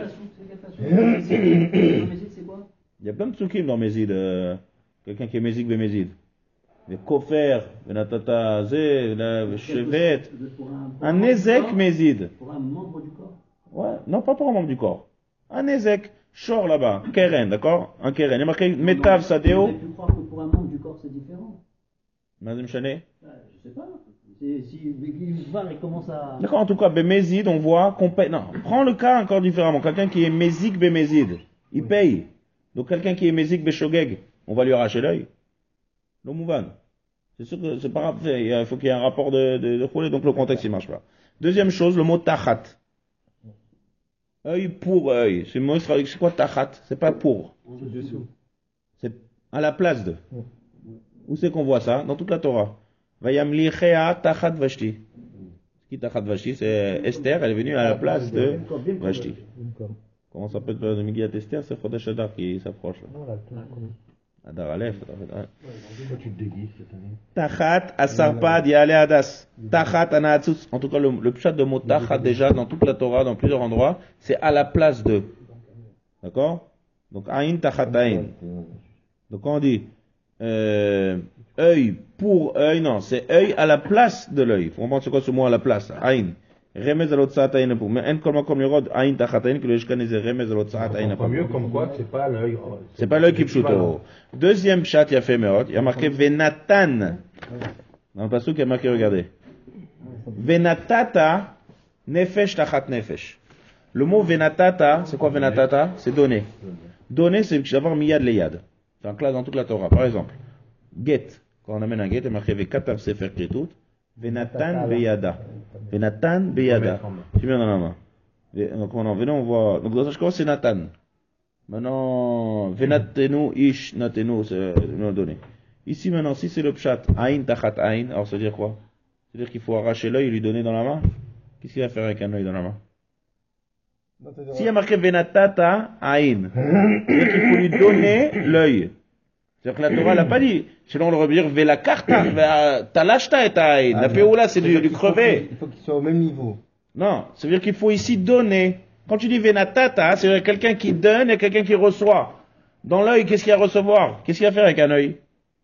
Il y a plein de tsukim dans mézid, euh, quelqu'un qui est mézik bémézid. Le kofer, le natata zé, le chevet, un nezek mézid. Pour un membre du corps. Ouais, non, pas pour un membre du corps. Un nezek, shor là-bas, keren, d'accord? Un keren. Il y a marqué metav sadeo. Tu crois que pour un membre du corps c'est différent? Madame Chanet? Je sais pas. C'est, si il va et commence à. D'accord, en tout cas, bémézid, on voit qu'on paye. Non, prends le cas encore différemment. Quelqu'un qui est mézik bémézid, il paye. Donc quelqu'un qui est mézik béchogeg, on va lui arracher l'œil. L'omouvan. C'est sûr que c'est pas grave, il faut qu'il y ait un rapport de, de, de roulé, donc le contexte il marche pas. Deuxième chose, le mot tachat. œil pour œil. C'est moi, c'est quoi tachat? C'est pas pour. C'est dessous. C'est à la place de. Où c'est qu'on voit ça? Dans toute la Torah. Vayamlichea tachat Vashti. Qui tachat Vashti? C'est Esther, elle est venue à la place de Vashti. Comment ça s'appelle le Megillat Esther? C'est Chodesh Adar qui s'approche. Adar Aleph. Pourquoi tu te déguises cette année? Tachat asarpad yale adas. Tachat anaatsus. En tout cas, le, le pshat de mot tachat déjà dans toute la Torah, dans plusieurs endroits, c'est à la place de. D'accord? Donc aïn tachat aïn. Donc quand on dit euh, œil pour œil, non, c'est œil à la place de l'œil. Faut comprendre c'est quoi ce mot à la place? Aïn. Remez alot saat aïn pour. Mais en comme comme yorod aïn tachat aïn que le shkan c'est remez alot saat aïn. Pas mieux comme quoi que c'est pas l'œil. C'est pas l'œil qui pshuto. Deuxième pshat, il y a fait meot, il y a marqué venatan. Dans le passage, il y a marqué, regardez. Venatata nefesh tachat nefesh. Le mot venatata, c'est quoi venatata? C'est donner. Donner, c'est d'avoir miyad leyad. C'est en classe dans toute la Torah. Par exemple, get. Quand on amène un get, il y a marqué vekatav sefer ketut. Venatan beyada. Venatan beyada. Tu mets dans la main. Donc, on venez, on voit. Donc, dans ce cas, c'est Nathan. Maintenant, venatenu ish natenu, c'est nous donné. Ici, maintenant, si c'est le pshat, aïn tachat aïn, alors ça veut dire quoi? C'est-à-dire qu'il faut arracher l'œil et lui donner dans la main? Qu'est-ce qu'il va faire avec un œil dans la main? S'il y a marqué venatata aïn, c'est-à-dire qu'il faut lui donner l'œil. C'est-à-dire que la Torah l'a pas dit. Sinon, on aurait pu dire vela karta, talashta et aïn. La péoula, c'est du, du crever. Il faut qu'il soit au même niveau. Non, ça veut dire qu'il faut ici donner. Quand tu dis venatata, c'est quelqu'un qui donne et quelqu'un qui reçoit. Dans l'œil, qu'est-ce qu'il y a à recevoir? Qu'est-ce qu'il y a à faire avec un œil?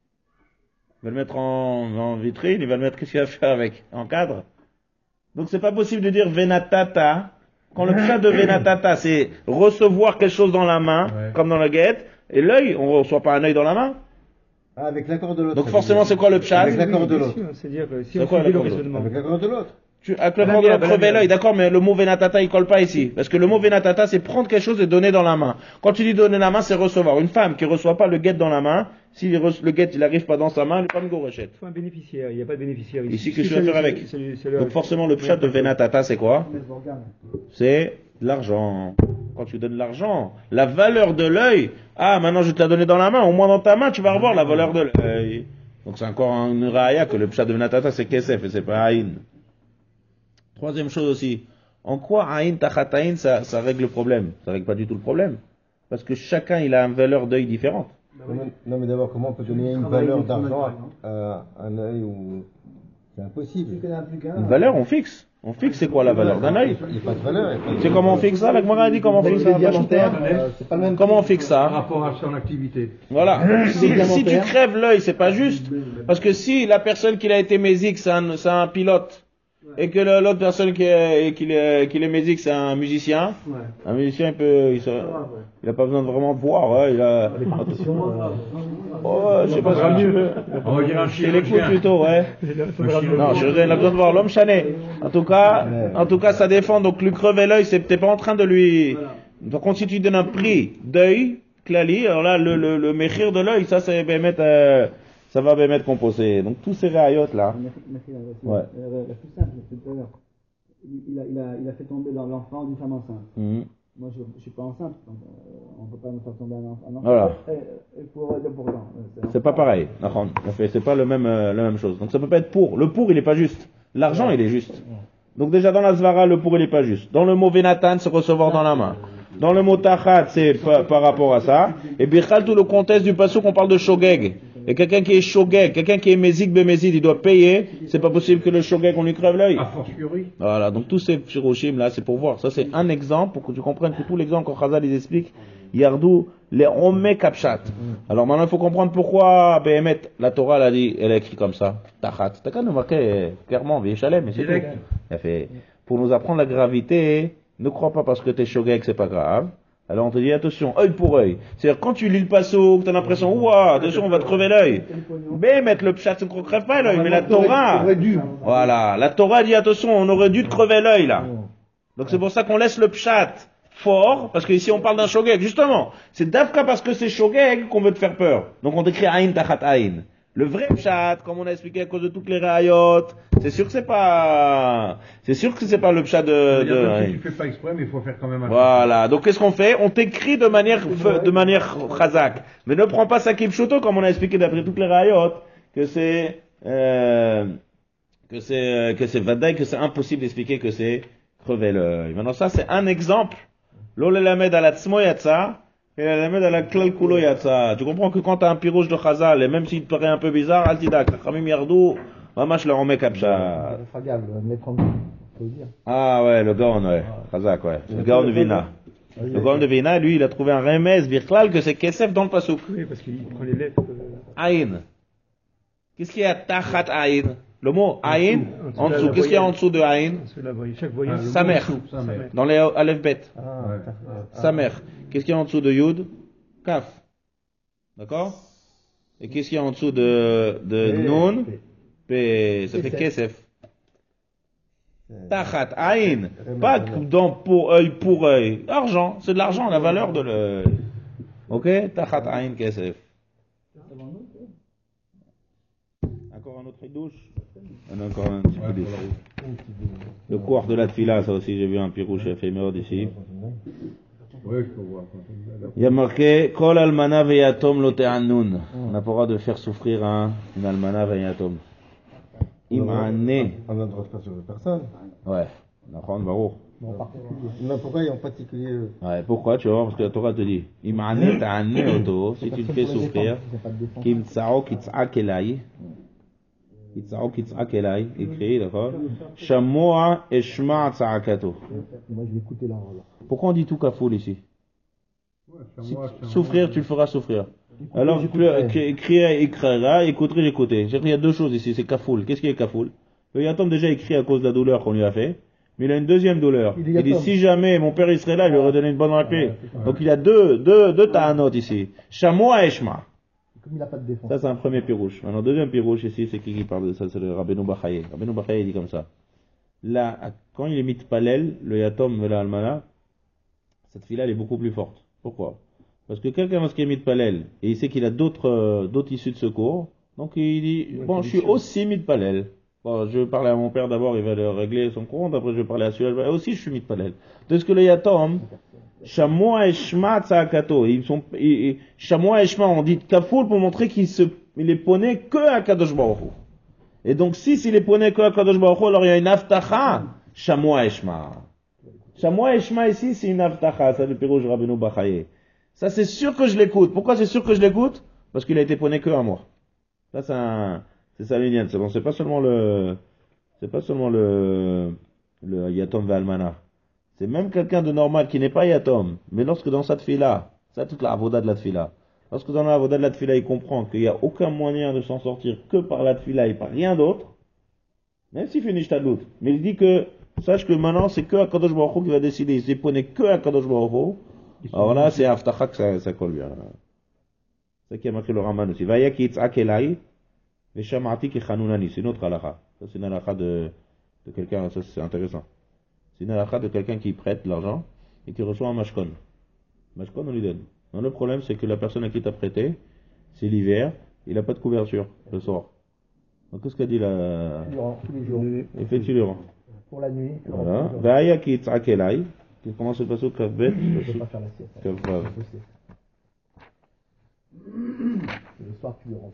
Il va le mettre en, en vitrine, il va le mettre, qu'est-ce qu'il y a à faire avec? En cadre? Donc c'est pas possible de dire venatata. Quand le pshat de venatata, c'est recevoir quelque chose dans la main, ouais, comme dans la guette, et l'œil, on ne reçoit pas un œil dans la main. Ah, avec l'accord de l'autre. Donc forcément, c'est quoi le pshat? Avec l'accord de l'autre. C'est-à-dire, si on fait le raisonnement. Avec l'accord de l'autre. Tu, avec le l'accord de l'autre, crever l'œil, d'accord, mais le mot venatata, il colle pas ici. Parce que le mot venatata, c'est prendre quelque chose et donner dans la main. Quand tu dis donner dans la main, c'est recevoir. Une femme qui reçoit pas le guet dans la main, si le guet, il arrive pas dans sa main, elle n'est pas une gourechette. Il faut un bénéficiaire, il n'y a pas de bénéficiaire ici. Ici, qu'est-ce que je vais faire avec? Donc forcément, le pshat de venatata, c'est quoi? C'est de l'argent. Quand tu donnes l'argent, la valeur de l'œil, ah, maintenant je te l'ai donné dans la main, au moins dans ta main, tu vas revoir la valeur de l'œil. Donc c'est encore une raya que le pshat de venatata, c'est kesef et c'est pas aïn. Troisième chose aussi, en quoi aïn tachat aïn, ça, ça règle le problème? Ça règle pas du tout le problème. Parce que chacun, il a une valeur d'œil différente. Non mais, non, mais d'abord, comment on peut donner une valeur d'argent à un œil où c'est impossible? Une valeur, on fixe. On fixe, c'est quoi la valeur d'un œil? Il n'y a pas de valeur. Tu sais comment on fixe ça? Avec moi, on dit comment on fixe ça? Comment on fixe ça? Par rapport à son activité. Voilà. Si, si tu crèves l'œil, c'est pas juste. Parce que si la personne qui a été mésique, c'est un, c'est un pilote, et que le, l'autre personne qui est, qui est, qui est mésique, c'est un musicien, ouais, un musicien, il peut, il, se, il a pas besoin de vraiment de voir, ouais, il a, oh, je sais pas ce que tu veux. Oh, il y a un chien. Il écoute plutôt, ouais. Non, je veux dire, il a besoin de voir l'homme chané. En tout cas, en tout cas, ça défend, donc lui crever l'œil, c'est, t'es pas en train de lui, donc quand si tu donnes un prix d'œil, clali, alors là, le, le, le méchir de l'œil, ça, c'est, ben, mettre, euh, ça va bien mettre composé. Donc tous ces rayotes là. Ouais. La plus simple, c'est tout à l'heure. Il a, il, a, il a fait tomber dans l'enfant d'une femme enceinte. Mm-hmm. Moi je ne suis pas enceinte, donc euh, on ne peut pas me faire tomber un enfant. Voilà. Et, et pour le pourtant. C'est, c'est pas pareil. C'est pas le même, euh, la même chose. Donc ça peut pas être pour. Le pour il est pas juste. L'argent ouais, il est juste. Donc déjà dans la svara le pour il est pas juste. Dans le mot venatan c'est recevoir dans la main. Dans le mot tachat c'est par, par rapport à ça. Et bichal tout le contexte du passage qu'on parle de shogeg. Et quelqu'un qui est shogeg, quelqu'un qui est mézik bémézid, il doit payer. C'est pas possible que le shogeg, on lui crève l'œil. A fortiori. Voilà, donc tous ces shiroshim là, c'est pour voir. Ça c'est un exemple, pour que tu comprennes que tout l'exemple quand Chazal les explique, Yardou, les Omé Kapshat. Alors maintenant il faut comprendre pourquoi, Béhémet, la Torah elle a dit, elle a écrit comme ça. Tachat. T'as qu'à nous marquer clairement, Véchalem, mais c'est tout. Elle fait, pour nous apprendre la gravité, ne crois pas parce que t'es shogeg, c'est pas grave. Alors on te dit attention, œil pour œil. C'est-à-dire quand tu lis le passo, tu as l'impression, ouah, attention, on va te crever l'œil. Mais mettre le pshat, ça ne crève pas l'œil, mais la Torah, voilà, la Torah dit attention, on aurait dû te crever l'œil là. Donc c'est pour ça qu'on laisse le pshat fort, parce que ici on parle d'un shogeg, justement. C'est d'Afka parce que c'est shogeg qu'on veut te faire peur. Donc on décrit aïn tachat aïn. Le vrai pshat, comme on a expliqué à cause de toutes les rayot, c'est sûr que c'est pas, c'est sûr que c'est pas le pshat de, Il y a de, même si tu fais pas exprès, mais il faut faire quand même attention. voilà. Donc, qu'est-ce qu'on fait? On t'écrit de manière, de manière chazak. Mais ne prends pas ça kipchoto, comme on a expliqué d'après toutes les rayot, que c'est, euh, que c'est, que c'est vadaï, que c'est impossible d'expliquer que c'est crever l'œil. Maintenant, ça, c'est un exemple. L'ole lamed à la tzmo yatsa, et la lamed à la klal kulo yatsa. Tu comprends que quand t'as un pirouge de chazal, et même s'il te paraît un peu bizarre, altidak, Chachamim yardou, mamash la remet kapcha. Ah ouais, le gaon, ouais. Chazak, ouais. Le gaon de Vina. Le gaon de Vina, lui, il a trouvé un remez, birklal, que c'est kesef dans le pasouk. Oui, parce qu'il prend les lettres. Euh... Aïn. Qu'est-ce qu'il y a tachat aïn? Le mot aïn, en dessous. Qu'est-ce qu'il y a en dessous de aïn? Chaque voyelle. Samer. Dans les aleph bet. Samer. Qu'est-ce qu'il y a en dessous de yud? Kaf. D'accord? Et qu'est-ce qu'il y a en dessous de, de nun? P. Ça fait kesef. Tachat aïn. Pas dans pour œil pour œil. Argent. C'est de l'argent, la valeur de l'œil. Ok? Tachat aïn kesef. Encore un autre douche. On a encore un petit peu douche. Le cours de la tfila, ça aussi, j'ai vu un pirouche éphémère d'ici. Oui, je peux voir. Il y a marqué Kol almana veyatom lo te'annun. On n'a pas le droit de faire souffrir un, une almana veyatom. Imane. On a le droit de faire souffrir personne. Ouais. Nachon baruch. Mais pourquoi en particulier eux? Ouais, pourquoi tu vois? Parce que la Torah te dit Imane ta'anne oto, si tu le fais souffrir, Kim tsao kitzak elai. Kitzak kitzak elai, écrit, d'accord? Shamoa eshma tzakato. Moi, je vais écouter la parole. Pourquoi on dit tout kafoul ici? Ouais, Si moi, souffrir, tu le feras souffrir. Alors, crier, écrira, écouterai, j'écouterai. Il y a deux choses ici, c'est kafoul. Qu'est-ce qui est kafoul? Le yatom déjà écrit à cause de la douleur qu'on lui a fait. Mais il a une deuxième douleur. Il, il dit, si jamais mon père il serait là, il lui aurait donné une bonne raclée. Donc il a deux, deux, deux ta'anot ici. Shamoa et Shma. Comme il n'a pas de défense. Ça c'est un premier pirouche. Maintenant, deuxième pirouche ici, c'est qui qui parle de ça? C'est le Rabbeinu Bachaye. Rabbeinu Bachaye dit comme ça. Là, quand il est mitpalel, le yatom, le almana, cette fille-là, elle est beaucoup plus forte. Pourquoi? Parce que quelqu'un qui est mitpalel, et il sait qu'il a d'autres, euh, d'autres issues de secours, donc il dit, bon, je suis aussi mitpalel. Bon, je vais parler à mon père d'abord, il va le régler son compte, après je vais parler à celui-là, et aussi je suis mitpalel. Parce que le yatom, Shamoa et Shma tzakato, ils sont, Shamoa et Shma, on dit kafoul pour montrer qu'il se, il est poney que à Kadosh Baruch Hu. Et donc si s'il est poney que à Kadosh Baruch Hu, alors il y a une avtacha, Shamoa et Shma. Shamoa et Shma ici, c'est une avtacha, ça le pirouge Rabbeinu Bachaye. Ça c'est sûr que je l'écoute. Pourquoi c'est sûr que je l'écoute? Parce qu'il a été poney que à moi. Ça c'est un, c'est ça l'union. C'est bon, c'est pas seulement le, c'est pas seulement le, le yatom ve'almana. C'est même quelqu'un de normal qui n'est pas yatom. Mais lorsque dans cette fille-là, ça toute la avoda de la tfila. Lorsque dans la avoda de la tfila, il comprend qu'il n'y a aucun moyen de s'en sortir que par la tfila et par rien d'autre. Même s'il fait nishtadlut. Mais il dit que, sache que maintenant c'est que Akadosh Baruch Hu qui va décider. Il s'est poney que Akadosh Baruch Hu. Alors là, c'est Aftacha que ça, ça colle bien. C'est ça qui a marqué le Raman aussi. Vaya ki itzak elai, veshamati ki chanunani. C'est une autre halakha. Ça, c'est une halakha de, de quelqu'un, ça, c'est intéressant. C'est une halakha de quelqu'un qui prête de l'argent et qui reçoit un mashkon. Mashkon, on lui donne. Non, le problème, c'est que la personne à qui t'a prêté, c'est l'hiver, il n'a pas de couverture le soir. Donc, qu'est-ce qu'a dit la. Tous les jours. Il fait tu le rends. Pour la nuit. Voilà. Vaya ki itzak elai. Comment se passe au Kavbet? Je ne peux pas faire la sieste. Kavbet. Le soir, tu le rends.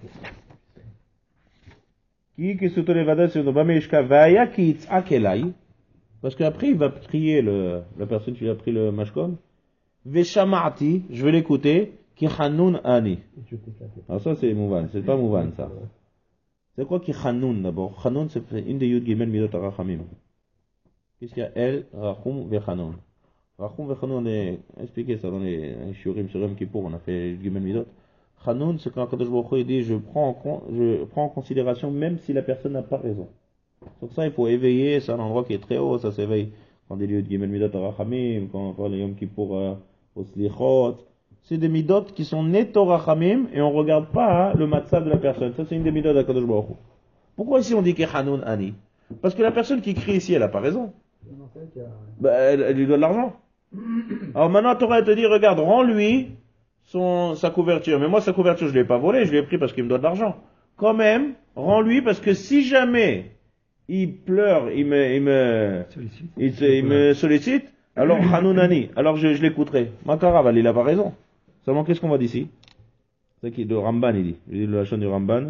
Qui qui se te lève sur le Bameshka Vaya qui itzak elai. Parce qu'après, il va prier le, la personne qui lui a pris le mashkon. Veshamati, je vais l'écouter. Ki chanoun ani. Alors ça, c'est mouvan. C'est pas mouvan, ça. C'est quoi qui chanoun d'abord? Chanoun, c'est une des yud gimel midot arachamim. Qu'est-ce qu'il y a? El, rachum, vechanoun. Rachum vechanoun, on a expliqué ça dans les shurim sur Yom Kippour, on a fait gimel midot. Chanoun, c'est quand Kadosh Baruch Hu dit, je prends, en, je prends en considération même si la personne n'a pas raison. Sur ça, il faut éveiller, c'est un endroit qui est très haut, ça s'éveille quand des lieux de gimel midot arachamim, quand on parle de Yom Kippour euh, au slichot. C'est des midot qui sont neto rachamim et on regarde pas hein, le matzah de la personne. Ça, c'est une des midot de Kadosh Baruch Hu. Pourquoi ici on dit que chanoun ani? Parce que la personne qui crie ici, elle n'a pas raison. Bah, elle, elle lui donne l'argent. Alors maintenant, la Torah te dit, regarde, rends-lui son, sa couverture. Mais moi, sa couverture, je ne l'ai pas volée, je lui ai pris parce qu'il me donne de l'argent. quand même, rends-lui, parce que si jamais il pleure, il me, il me, sollicite. Il, se, il me sollicite, alors Hanounani, alors je, je l'écouterai. Makarav, il a pas raison. Seulement, qu'est-ce qu'on voit d'ici? C'est qui de Ramban, il dit. Il dit le Hachon du Ramban.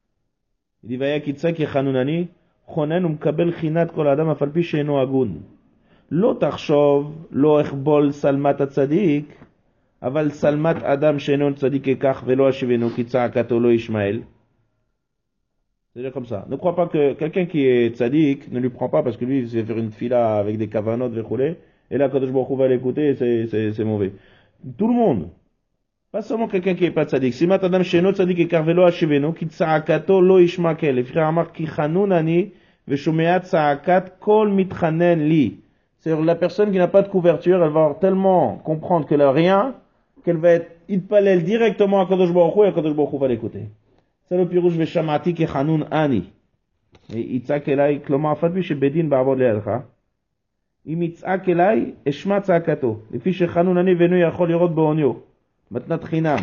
Il dit, Vaya kitsa ki Hanounani, chonen umkabel chinat kol adam afalpi she'eno agun. Lo tachshov, lo echbol salmat atzadik, aval salmat adam she'eno tzadik ekach velo ashiveno kitsa akato lo Ishmael. C'est-à-dire comme ça. Ne crois pas que quelqu'un qui est tzaddik ne lui prend pas parce que lui, il sait faire une fila avec des kavanot, vechoulé, et là, quand je va l'écouter, c'est, c'est, c'est mauvais. Tout le monde. Pas seulement quelqu'un qui est pas tzaddik. Si matadam sheno tzaddik et karvelo hashiveno, ki tza'akato lo ishmakel. Les frères amar ki chanunani, veshomeat tza'akat kol mitchanen li. C'est-à-dire la personne qui n'a pas de couverture, elle va tellement comprendre qu'elle a rien, qu'elle va être itpalel directement à Kadosh Baruch Hu, et Kadosh Baruch Hu va l'écouter. C'est le pirouche veshamati ki chanun ani. Et itzak elai, kloma afadbi shebedin ba'avod le'alcha. אם יצעק אליי, אשמע צעקתו, לפי שחנון אני ואינו יכול לראות בעוניו, מתנת חינם.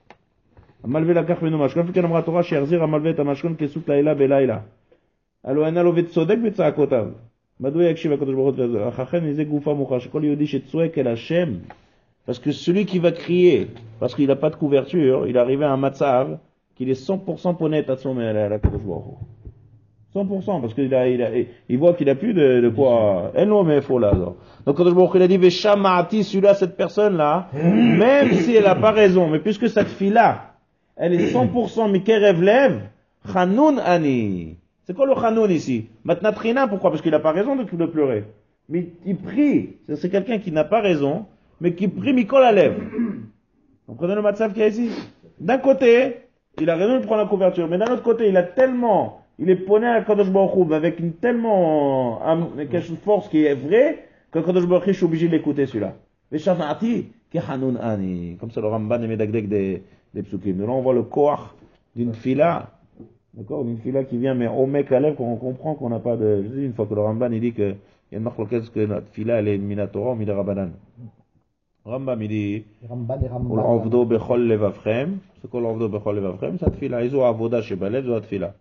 המלווה לקח ממנו משכון, וכן אמרה התורה שיחזיר המלווה את המשכון כסות לילה בלילה. הלוא אינה לו וצודק בצעקותיו. מדוע יקשיב הקדוש ברוך הוא? אכן מזה גופה מוכר, שכל יהודי שצועק אל השם, parce que celui qui va crier, parce qu'il n'a pas de couverture, il est arrivé à un matzav, qu'il est cent pour cent ponette à son à la Kadosh Baruch Hu. cent pour cent, parce qu'il a, il a, il voit qu'il a plus de, de quoi. Elle non, mais il faut là, alors. Donc, quand il a dit, Veshamati, celui-là, cette personne-là, même si elle n'a pas raison, mais puisque cette fille-là, elle est cent pour cent Mikerev Lev, Chanoun Ani. C'est quoi le Chanoun ici? Maintenant, Trina, pourquoi? Parce qu'il n'a pas raison de, de pleurer. Mais il prie. C'est quelqu'un qui n'a pas raison, mais qui prie Mikol Alev. Vous comprenez le matzav qu'il y a ici? D'un côté, il a raison de prendre la couverture, mais d'un autre côté, il a tellement, il est poney à Kadosh Baruch Hu avec une tellement, quelque chose de force qui est vrai, que Kadosh Baruch Hu, je suis obligé de l'écouter celui-là. Veshamati, ki Hanoun Ani. Comme ça, le Ramban est médagdek des, des psukim. Nous, là, on voit le koach d'une fila, d'accord, d'une fila qui vient, mais au mec à lèvres, qu'on comprend qu'on n'a pas de, je dis, une fois que le Ramban, il dit que, il y a une marque que notre fila, elle est minatora ou midarabanan. Rambam, il dit, L'Ovdo bechol levavchem, c'est quoi l'Ovdo bechol levavchem? C'est la tfila. Ils ont avoda chez Baled, ils ont la tfila.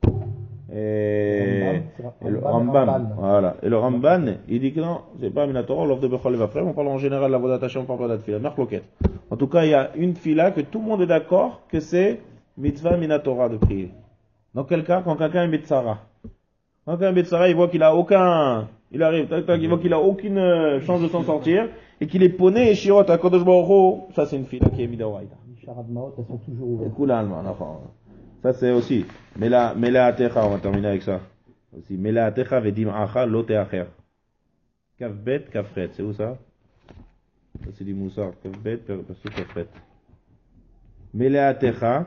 Et, et le Rambam, voilà. Et le Ramban, il dit que non, c'est pas Minatora, l'Ovdo bechol levavchem, on parle en général de l'avoda tachem, on parle pas de la tfila. Merkloket. En tout cas, il y a une tfila que tout le monde est d'accord que c'est mitzvah Minatora de prier. Dans quel cas? Quand quelqu'un est mitzara. Quand quelqu'un est mitzara, il voit qu'il a aucun, il arrive, tac, tac, il voit qu'il a aucune chance de s'en sortir, et qu'il est poney et shirot à Kodesh Baruch Hu, ça c'est une fille qui est midawaïda. Les charadmaot, elles sont toujours ouvertes. Ça c'est aussi. Mela, mela atecha, on va terminer avec ça. Aussi. Mela atecha vedim acha lo teacher. Kavbet, kafret, c'est où ça? Ça c'est du moussard. Kavbet, pasuk kafret. Mela atecha.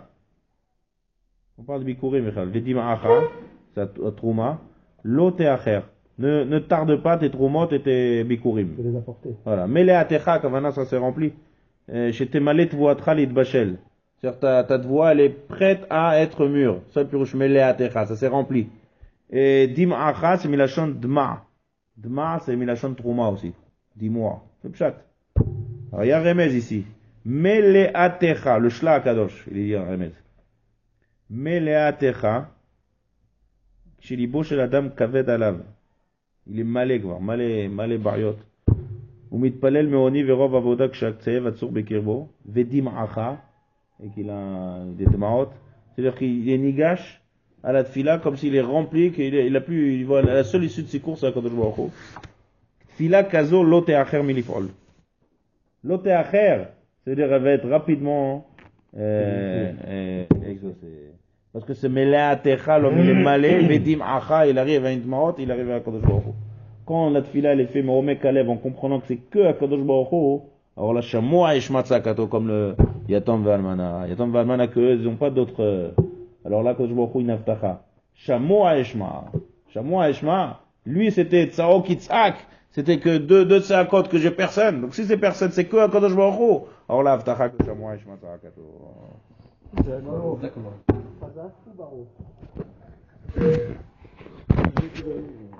On parle de bikurim, Michal. Vedim acha, c'est trouma. Lo teacher. Ne, ne tarde pas tes troumot et tes bikurim. Je vais les apporter. Voilà. Mele atecha, kavana, ça s'est rempli. Chez tes malet voatra l'idbachel. C'est-à-dire ta, ta voix, elle est prête à être mûre. Ça, pirouche mele atecha, ça s'est rempli. Et dim acha, c'est milachon dma. Dma, c'est milachon trouma aussi. Dis-moi. C'est pshat. Alors, il y a un remèze ici. Mele atecha, le shla kadosh, il y a un remèze. Mele atecha, chez l'ibo shel adam kaved alav. Il est malé, quoi. Malé, malé bariot. Ou mitpalel meoni verov avoda kshaksev atsur bekirbo. Vedim acha. Et qu'il a des demaot. C'est-à-dire qu'il est nigash à la tfila comme s'il est rempli, qu'il est, il a plus, il voit la seule issue de ses courses à Kadosh Baruch Hu. Tfila kazo lo teacher milifol. Lo teacher. C'est-à-dire elle va être rapidement, euh, euh, exaucée. Parce que c'est Melea Techa, l'homme il est malé, Vedim Acha, il arrive à une Dmaot, il arrive à Kadosh Baruch Hu. Quand la tfila elle est faite, mais Omek Kalev, en comprenant que c'est que à Kadosh Baruch Hu, alors la Shamoa et Shmatzakato, comme le Yatom Valmana. Yatom Valmana, qu'eux, ils n'ont pas d'autres. Alors là, Kadosh Baruch Hu, il n'aftacha. Shamoa et Shma. Shamoa et Shma, lui c'était Tsao Kitzak, c'était que deux, deux Tsakot que j'ai personne. Donc si c'est personne, c'est que à Kadosh Baruch Hu. Alors là, aftacha que Shamoa et Shmatzakato. D'accord. Chazak ou Baruch?